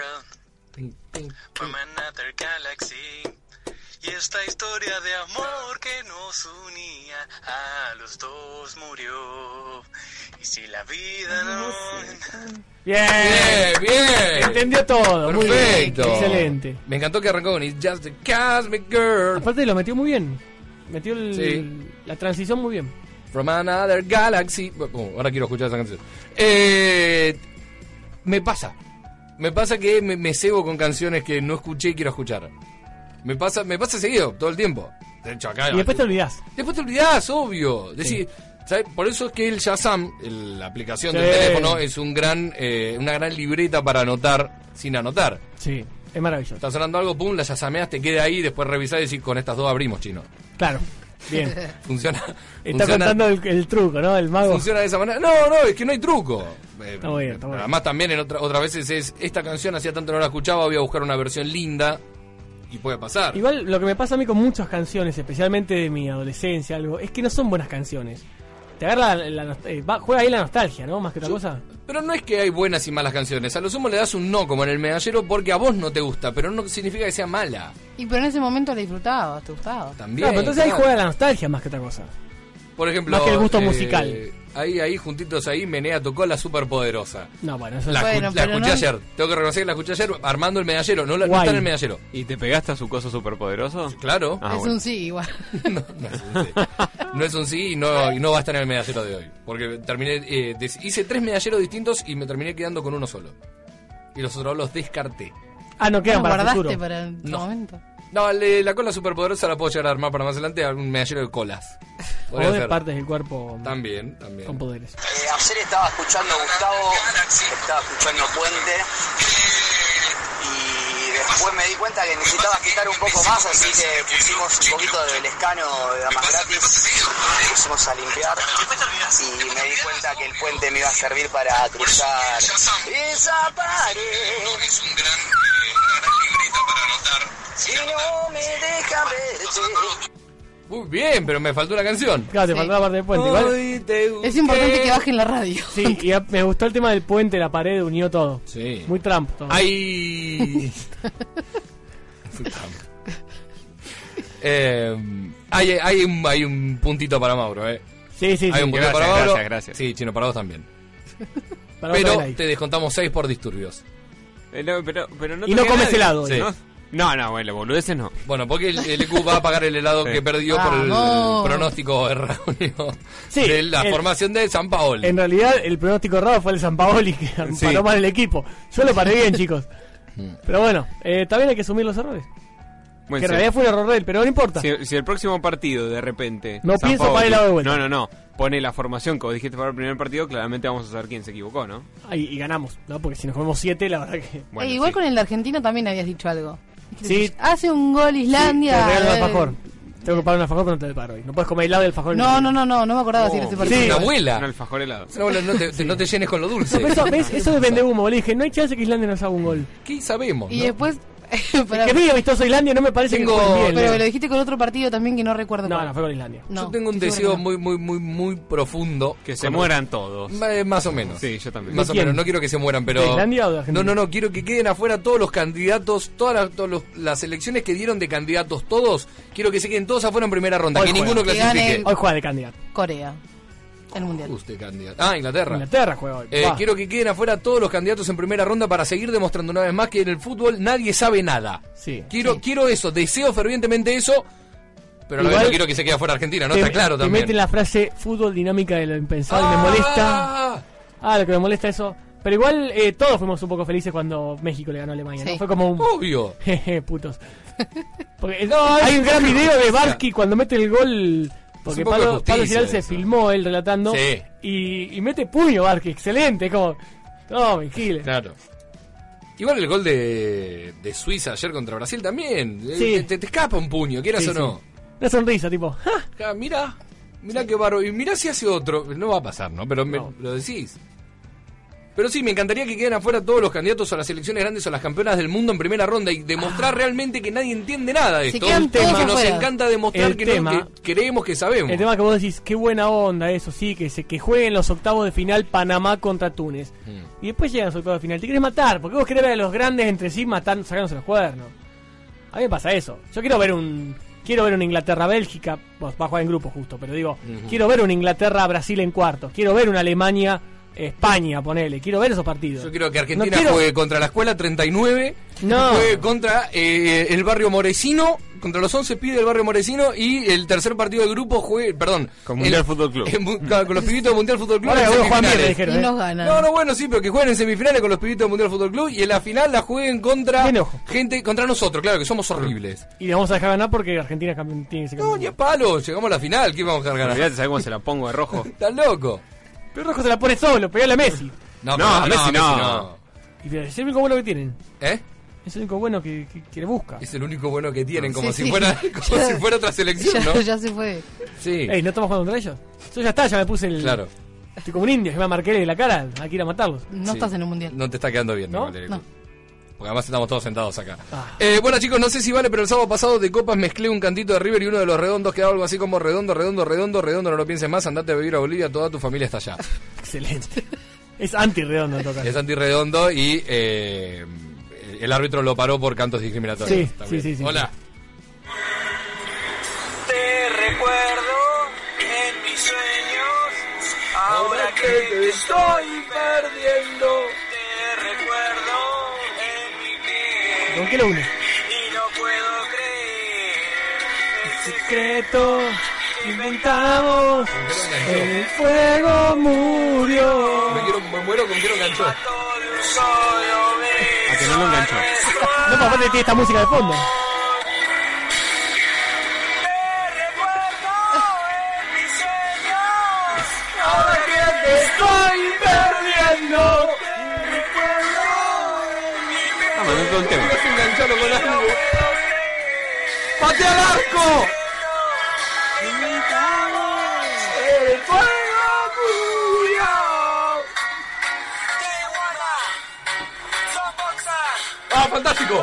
girl from another galaxy. Y esta historia de amor que nos unía a los dos murió. Y si la vida no... Bien. Bien. Entendió todo. Muy bien. Perfecto. Excelente. Me encantó que arrancó con It's Just a Cosmic Girl Aparte lo metió muy bien. Metió Sí. la transición muy bien. from another galaxy. Bueno, ahora quiero escuchar esa canción. Me pasa que me cebo con canciones que no escuché y quiero escuchar. Me pasa seguido, todo el tiempo. De hecho, acá. Y después te olvidás. Después te olvidás, obvio. Decir, ¿sabes? Por eso es que el Shazam, la aplicación del Sí. teléfono, es una gran libreta para anotar sin anotar. Sí, es maravilloso. Está sonando algo, pum, la yasameás, te queda ahí, después revisás y decís, con estas dos abrimos, chino. Claro. Bien. Funciona. Está contando el truco, ¿no? El mago. Funciona de esa manera. No, es que no hay truco. Está muy bien, está muy bien. Además también en otras veces es, esta canción hacía tanto no la escuchaba, voy a buscar una versión linda y puede pasar. Igual lo que me pasa a mí con muchas canciones, especialmente de mi adolescencia, algo, es que no son buenas canciones. Te agarra juega ahí la nostalgia, ¿no? Más que otra cosa. Pero no es que hay buenas y malas canciones. A lo sumo le das un no, como en el medallero, porque a vos no te gusta, pero no significa que sea mala. Y pero en ese momento la disfrutabas, te gustaba. También. Claro, pero entonces ahí claro. juega la nostalgia más que otra cosa. Por ejemplo, más que el gusto musical. ahí juntitos ahí, menea tu cola superpoderosa. No, bueno, eso La Bueno, escuché pero ayer. Tengo que reconocer que la escuché ayer armando el medallero. No está en el medallero. ¿Y te pegaste a su coso superpoderoso? Claro. Ah, es bueno. un sí, igual. No es un sí. No es un sí y no va a estar en el medallero de hoy. Porque terminé, hice 3 medalleros distintos y me terminé quedando con uno solo. Y los otros los descarté. no quedan ¿No para el guardaste futuro. para el No. momento? No, la cola superpoderosa la puedo llegar a armar para más adelante, un medallero de colas. O Podría de ser. partes del cuerpo También. con poderes. Ayer estaba escuchando a Gustavo, estaba escuchando Puente y después me di cuenta que necesitaba quitar un poco más, así que pusimos un poquito de Lescano de Damas Gratis, pusimos a limpiar y me di cuenta que el puente me iba a servir para cruzar esa pared. Es un gran librito para anotar. Si no me deja verte. Muy bien, pero me faltó una canción. Claro, te Sí. faltó la parte del puente. Igual, Hoy te Es importante que bajen la radio. sí, y me gustó el tema del puente, la pared, unió todo. Sí. Muy Trump todo. Hay... hay un puntito para Mauro, Sí, sí, Hay sí. un puntito para Gracias, Mauro. gracias. Sí, Chino, para vos también. Para Pero botar ahí. te descontamos 6 por disturbios. No, pero no Y no toqué a comes nadie. helado Sí. hoy. No, bueno, boludeces no. Bueno, porque el EQ va a pagar el helado Sí. que perdió por el Vamos. pronóstico erróneo Sí, de la formación de San Paolo. En realidad, el pronóstico errado fue el San Paoli, que Sí. paró mal el equipo. Yo lo paré bien, chicos. Mm. Pero bueno, también hay que asumir los errores. Bueno, Que en sí. realidad fue un error de él, pero no importa. Si el próximo partido de repente No San pienso Paoli- para el lado de vuelta. No, pone la formación que vos dijiste para el primer partido, claramente vamos a saber quién se equivocó, ¿no? Y ganamos, ¿no? Porque si nos comemos 7, la verdad que... Bueno, igual sí. con el de Argentina también habías dicho algo. Sí. Hace un gol Islandia. Te regalo un alfajor. Tengo que pagar un alfajor, pero no te lo paro hoy. No puedes comer helado del alfajor. No me acordaba si era ese Oh. partido. Sí. Una abuela. Un alfajor helado. Una abuela, no te llenes con lo dulce. No, pero eso, ¿ves? Eso depende de humo. Le dije, no hay chance que Islandia nos haga un gol. ¿Qué sabemos? Y no? después. pará, Que diga amistoso Islandia no me parece Tengo- que fue bien. pero Leo. lo dijiste con otro partido también que no recuerdo. No, cuál. no, fue con Islandia. No, Yo tengo un estoy deseo segura que muy profundo. Que se Con- mueran todos. Más o menos. Sí, yo también. Más ¿De o quién? menos, no quiero que se mueran, pero... ¿De Islandia o de Argentina? No, quiero que queden afuera todos los candidatos, todas las elecciones que dieron de candidatos todos, quiero que se queden todos afuera en primera ronda, Hoy que juega. ninguno Que clasifique. gane- Hoy juega de candidato. no. Corea. El mundial. Usted candidato. Inglaterra. Inglaterra juega hoy. Va. Quiero que queden afuera todos los candidatos en primera ronda para seguir demostrando una vez más que en el fútbol nadie sabe nada. Sí. Quiero eso, deseo fervientemente eso, pero a la vez Igual no quiero que se quede afuera Argentina, ¿no? Te- Está claro te también. meten la frase fútbol dinámica de lo impensado y me molesta. Lo que me molesta eso. Pero igual todos fuimos un poco felices cuando México le ganó a Alemania, ¿no? Sí. Fue como un... Obvio. Jeje, putos. Porque No, hay es un gran justicia. video de Barsky cuando mete el gol. Porque un poco de Pablo justicia Giral se eso. filmó él relatando. Sí. Y mete puño Barsky, excelente. Como, no, Giles. Claro. Igual el gol de Suiza ayer contra Brasil también. Sí. Te escapa un puño, quieras Sí, o no. sí. Una sonrisa, tipo, ¡ja! Ah, Mira qué bárbaro. Y mira si hace otro. No va a pasar, ¿no? Pero No. lo decís. Pero sí, me encantaría que queden afuera todos los candidatos a las selecciones grandes o a las campeonas del mundo en primera ronda y demostrar realmente que nadie entiende nada de Se esto. quedan Que todos nos afuera. encanta demostrar El que, tema- que creemos que sabemos. El tema que vos decís, qué buena onda eso, sí, que jueguen los octavos de final Panamá contra Túnez. Y después llegan los octavos de final. Te querés matar, porque vos querés ver a los grandes entre sí sacándose los cuernos. A mí me pasa eso. Yo quiero ver un Inglaterra-Bélgica, pues va a jugar en grupo justo, pero digo, quiero ver un Inglaterra-Brasil en cuartos, quiero ver una Alemania-España, ponele, quiero ver esos partidos. Yo quiero que Argentina No quiero- juegue contra la escuela 39, No. juegue contra el barrio Moresino, contra los 11 pibes del barrio Moresino y el tercer partido del grupo juegue, perdón, Con Mundial Fútbol Club. Con los pibitos del Mundial Fútbol Club. Ahora en que vos Juan bien, le semifinales. dijeron, Y nos ganan. No, bueno, sí, pero que jueguen en semifinales con los pibitos del Mundial Fútbol Club y en la final la jueguen contra Bien, ojo. gente, contra nosotros, claro, que somos horribles. Y le vamos a dejar ganar porque Argentina tiene que ser No, campeón. ni a palo, llegamos a la final, ¿qué vamos a ganar? Olvídate, ¿sabes cómo se la pongo de rojo? ¿Estás loco? Pero Rojo se la pone solo, pegale a Messi. No, No, a Messi no. Y pero es el único bueno que tienen. ¿Eh? Es el único bueno que le busca. Es el único bueno que tienen, como Sí, si sí. fuera como si fuera otra selección, ¿no? Ya se fue. Sí. Ey, ¿no estamos jugando contra ellos? Yo ya está, ya me puse el... Claro. Estoy como un indio, ya me marqué de la cara, hay que ir a matarlos. No Sí. estás en un mundial. No te está quedando bien, ¿No? igual, No. Porque además estamos todos sentados acá. Ah. Bueno, chicos, no sé si vale, pero el sábado pasado de copas mezclé un cantito de River y uno de los redondos quedaba algo así como redondo, no lo pienses más, andate a vivir a Bolivia, toda tu familia está allá. Excelente. Es anti-redondo en todo caso. Es antirredondo y el árbitro lo paró por cantos discriminatorios. Sí, también. sí. Hola. Te recuerdo en mis sueños. Ahora que te estoy perdiendo. Te recuerdo en mi piel. ¿Con qué lo une? Y no puedo creer. Secreto inventamos, el fuego murió. Me muero con quiero ganchó. A que no lo enganchó. No, papá, tiene esta música de fondo. Ahora que te estoy perdiendo. Vamos, no todo el tema. Vas a engancharlo con algo. ¡Patea al arco! El fuego murió. ¡Ah, fantástico!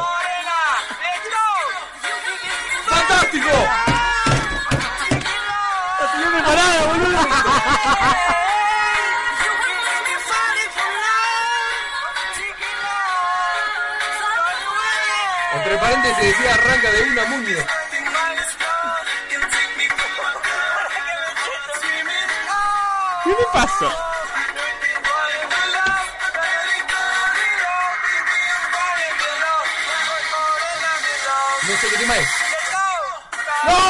¡Fantástico! La tenía preparada, boludo. Entre paréntesis decía arranca de una muña. ¿Qué me pasó? No sé qué tema es. ¡No!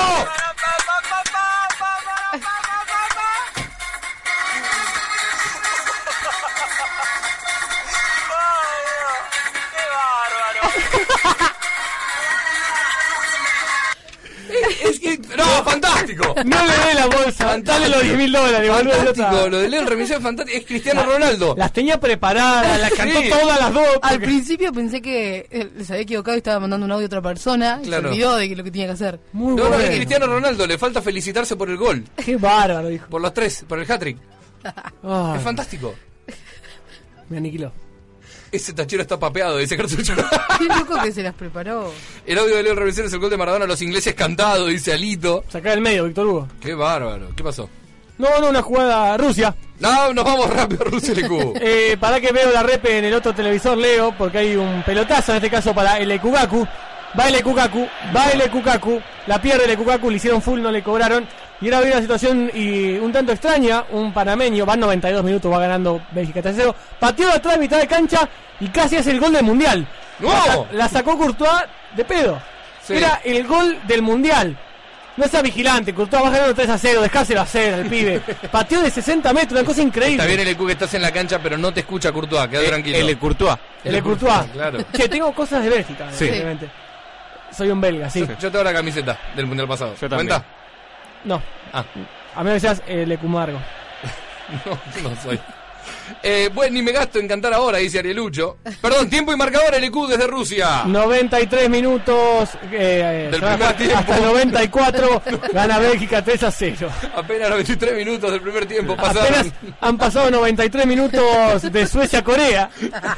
Es que... ¡No! ¡Fantástico! No le dé la bolsa, dale los $10.000, boludo. Fantástico, lo de Leo Remesé es fantástico. Es Cristiano Ronaldo. Las tenía preparadas, las cantó Sí. todas las dos. Al porque- principio pensé que se había equivocado y estaba mandando un audio a otra persona y Claro. se olvidó de lo que tenía que hacer. Muy No, no, bueno. es Cristiano Ronaldo. Le falta felicitarse por el gol. Qué bárbaro, dijo. Por los 3, por el hat-trick. Ay, Es fantástico. me aniquiló. Ese tachero está papeado, dice Cartucho. Qué loco que se las preparó. El audio de Leo Remesé es el gol de Maradona a los ingleses cantado, dice Alito. Sacá del medio, Víctor Hugo. Qué bárbaro. ¿Qué pasó? No, una jugada Rusia. No, nos vamos rápido, Rusia LQ. Para que veo la repe en el otro televisor, Leo, porque hay un pelotazo, en este caso para el Kukaku. Va el Kukaku, la pierde el Kukaku, le hicieron full, no le cobraron. Y ahora viene una situación y un tanto extraña, un panameño, van 92 minutos, va ganando Bélgica 3-0. Pateó atrás de mitad de cancha y casi hace el gol del Mundial. ¡No! La sacó Courtois de pedo. Sí. Era el gol del Mundial. No sea vigilante, Courtois va ganando 3-0, dejárselo hacer al pibe. Pateó de 60 metros, una cosa increíble. Está bien el EQ que estás en la cancha, pero no te escucha Courtois, queda tranquilo. El Courtois. El Courtois. Claro. Che, tengo cosas de Bélgica, Sí. evidentemente. Soy un belga, sí. Yo tengo la camiseta del Mundial pasado. Yo también. ¿Cuenta? No. Ah. A mí me decías el Ecumargo. No soy. Bueno, ni me gasto en cantar ahora, dice Arielucho. Perdón, tiempo y marcador el EQ desde Rusia. 93 minutos. Del primer tiempo. Hasta el 94. Gana Bélgica 3-0. Apenas 93 minutos del primer tiempo pasaron. Apenas han pasado 93 minutos de Suecia-Corea.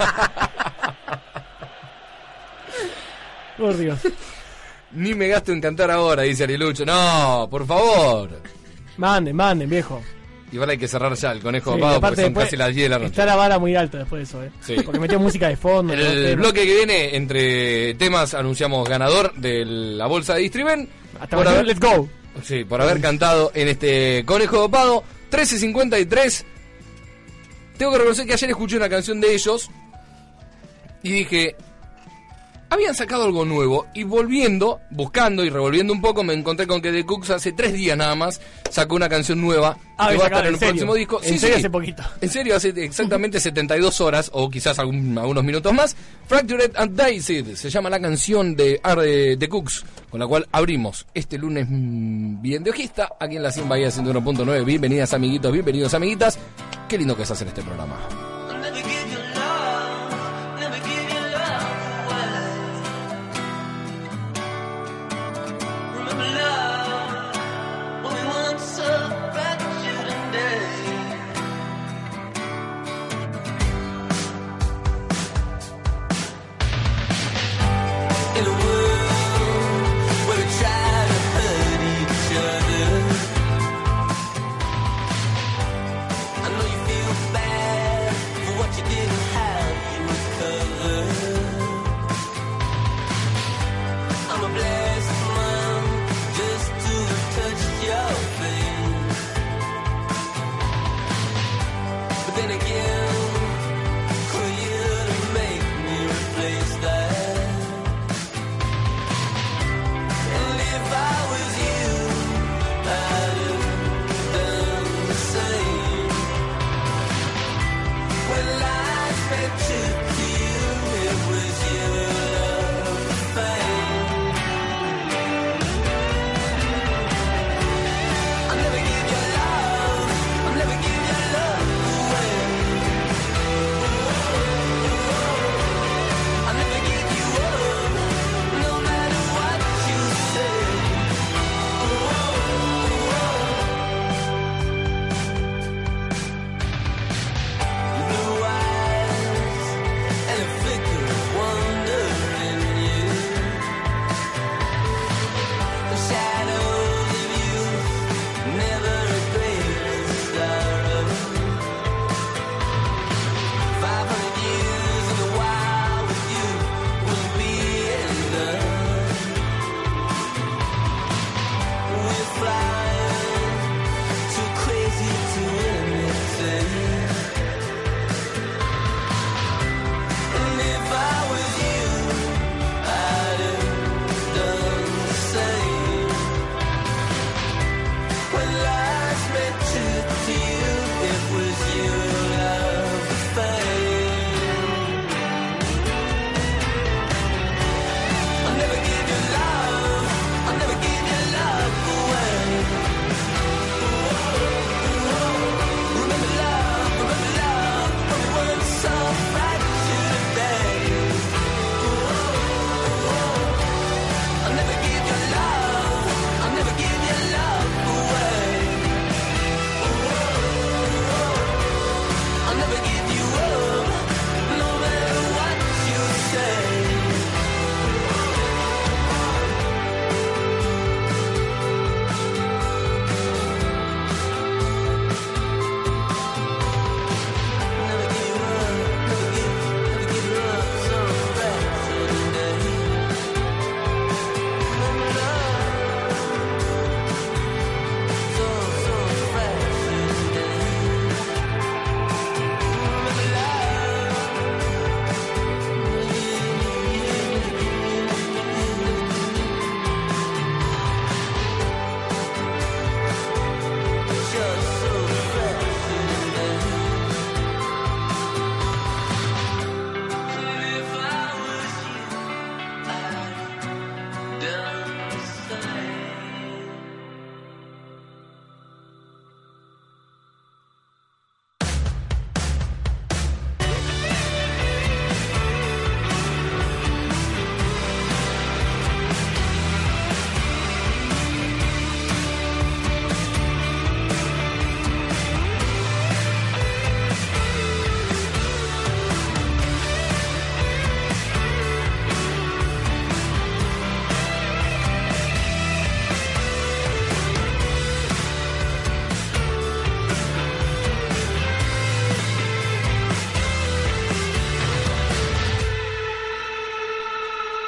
Por Dios. Ni me gasto en cantar ahora, dice Arielucho. No, por favor. Manden, viejo. Igual hay que cerrar ya el conejo Sí, papado aparte porque son después casi las 10 de la noche. Está la vara muy alta después de eso, Sí. Porque metió música de fondo. En todo el tema. bloque que viene, entre temas, anunciamos ganador de la bolsa de Distriben. Hasta por mañana, haber, let's go. sí, por haber cantado en este conejo dopado. 13:53. Tengo que reconocer que ayer escuché una canción de ellos y dije, habían sacado algo nuevo, y buscando y revolviendo un poco, me encontré con que The Cooks hace 3 días nada más sacó una canción nueva que va a estar en el próximo disco. En serio, hace poquito. En serio, hace exactamente 72 horas, o quizás algunos minutos más. Fractured and Diced se llama la canción de The Cooks, con la cual abrimos este lunes bien de ojista, aquí en la 100 Bahía 101.9. Bienvenidas amiguitos, bienvenidos amiguitas. Qué lindo que es hacer este programa. I know you feel bad.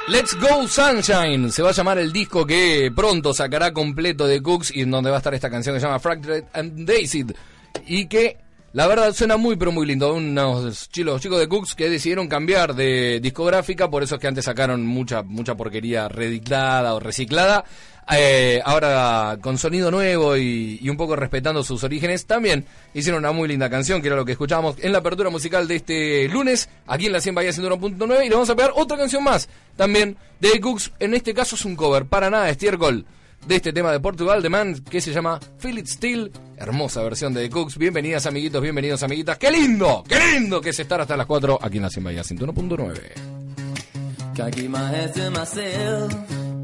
Let's Go Sunshine se va a llamar el disco que pronto sacará completo de Cooks y en donde va a estar esta canción que se llama Fractured and Daisy y que la verdad suena muy pero muy lindo. Unos chicos de Cooks que decidieron cambiar de discográfica, por eso es que antes sacaron mucha porquería reedictada o reciclada. Ahora con sonido nuevo y un poco respetando sus orígenes, también hicieron una muy linda canción, que era lo que escuchábamos en la apertura musical de este lunes, aquí en la 100 Bahía 101.9, y le vamos a pegar otra canción más, también de Cooks. En este caso es un cover, para nada estiércol, de este tema de Portugal, The Man, que se llama Feel It Still. Hermosa versión de The Cooks. Bienvenidas amiguitos, bienvenidos amiguitas. ¡Qué lindo que es estar hasta las 4 aquí en la 100 Bahía 101.9! Can't keep my hands to myself.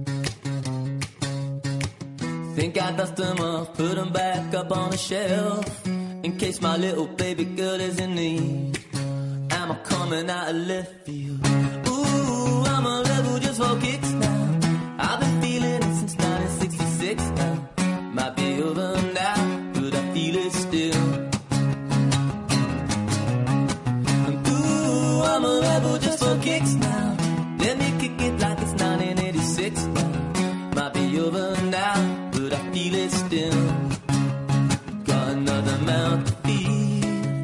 Think I dust them off, put them back up on the shelf, in case my little baby girl is in need. Am I coming out of left field? Ooh, I'm a rebel just for kicks now. I've been feeling it since 1966 now. Might be over now, but I feel it still. And ooh, I'm a rebel just for kicks now. Let me kick it like it's 1986 now. Might be over now, but I feel it still. Got another mouth to feed.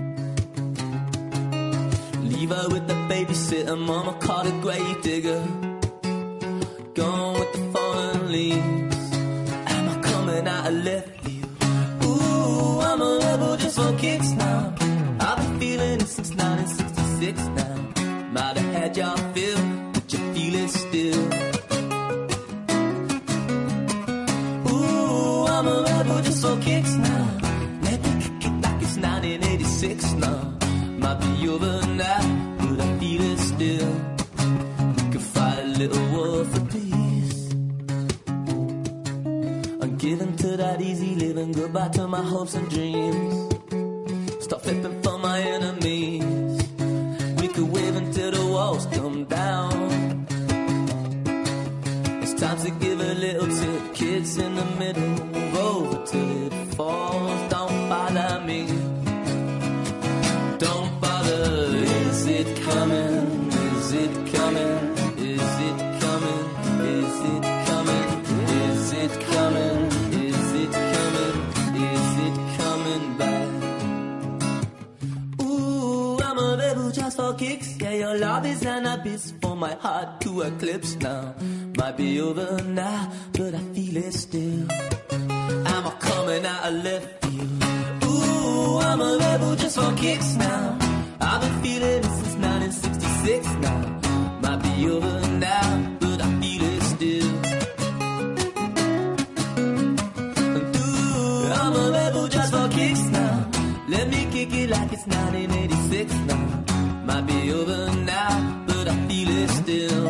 Leave her with the babysitter, mama called a grave digger. Gone with the fallen leaves. Am I coming out of left field? Ooh, I'm a rebel just for kicks now. I've been feeling it since 1966 now. Might have had y'all feel, but you feel it still. I'm a rebel just for kicks now. Let me kick it like it's 1986 now. Might be over now, but I feel it still. We could fight a little war for peace. I'm giving to that easy living. Goodbye to my hopes and dreams. Stop flipping for my enemies. We could wave until the walls come down. It's time to give a little to the kids in the middle. Over till it falls. Don't bother me. Don't bother. Is it coming? Is it coming? Is it coming? Is it coming? Is it coming? Is it coming? Is it coming back? Ooh, I'm a rebel just for kicks. Yeah, your love is an abyss for my heart to eclipse now. Might be over now, but I feel it still. I'm a coming out of left field. Ooh, I'm a rebel just for kicks now. I've been feeling it since 1966 now. Might be over now, but I feel it still. And ooh, I'm a rebel just for kicks now. Let me kick it like it's 1986 now. Might be over now, but I feel it still.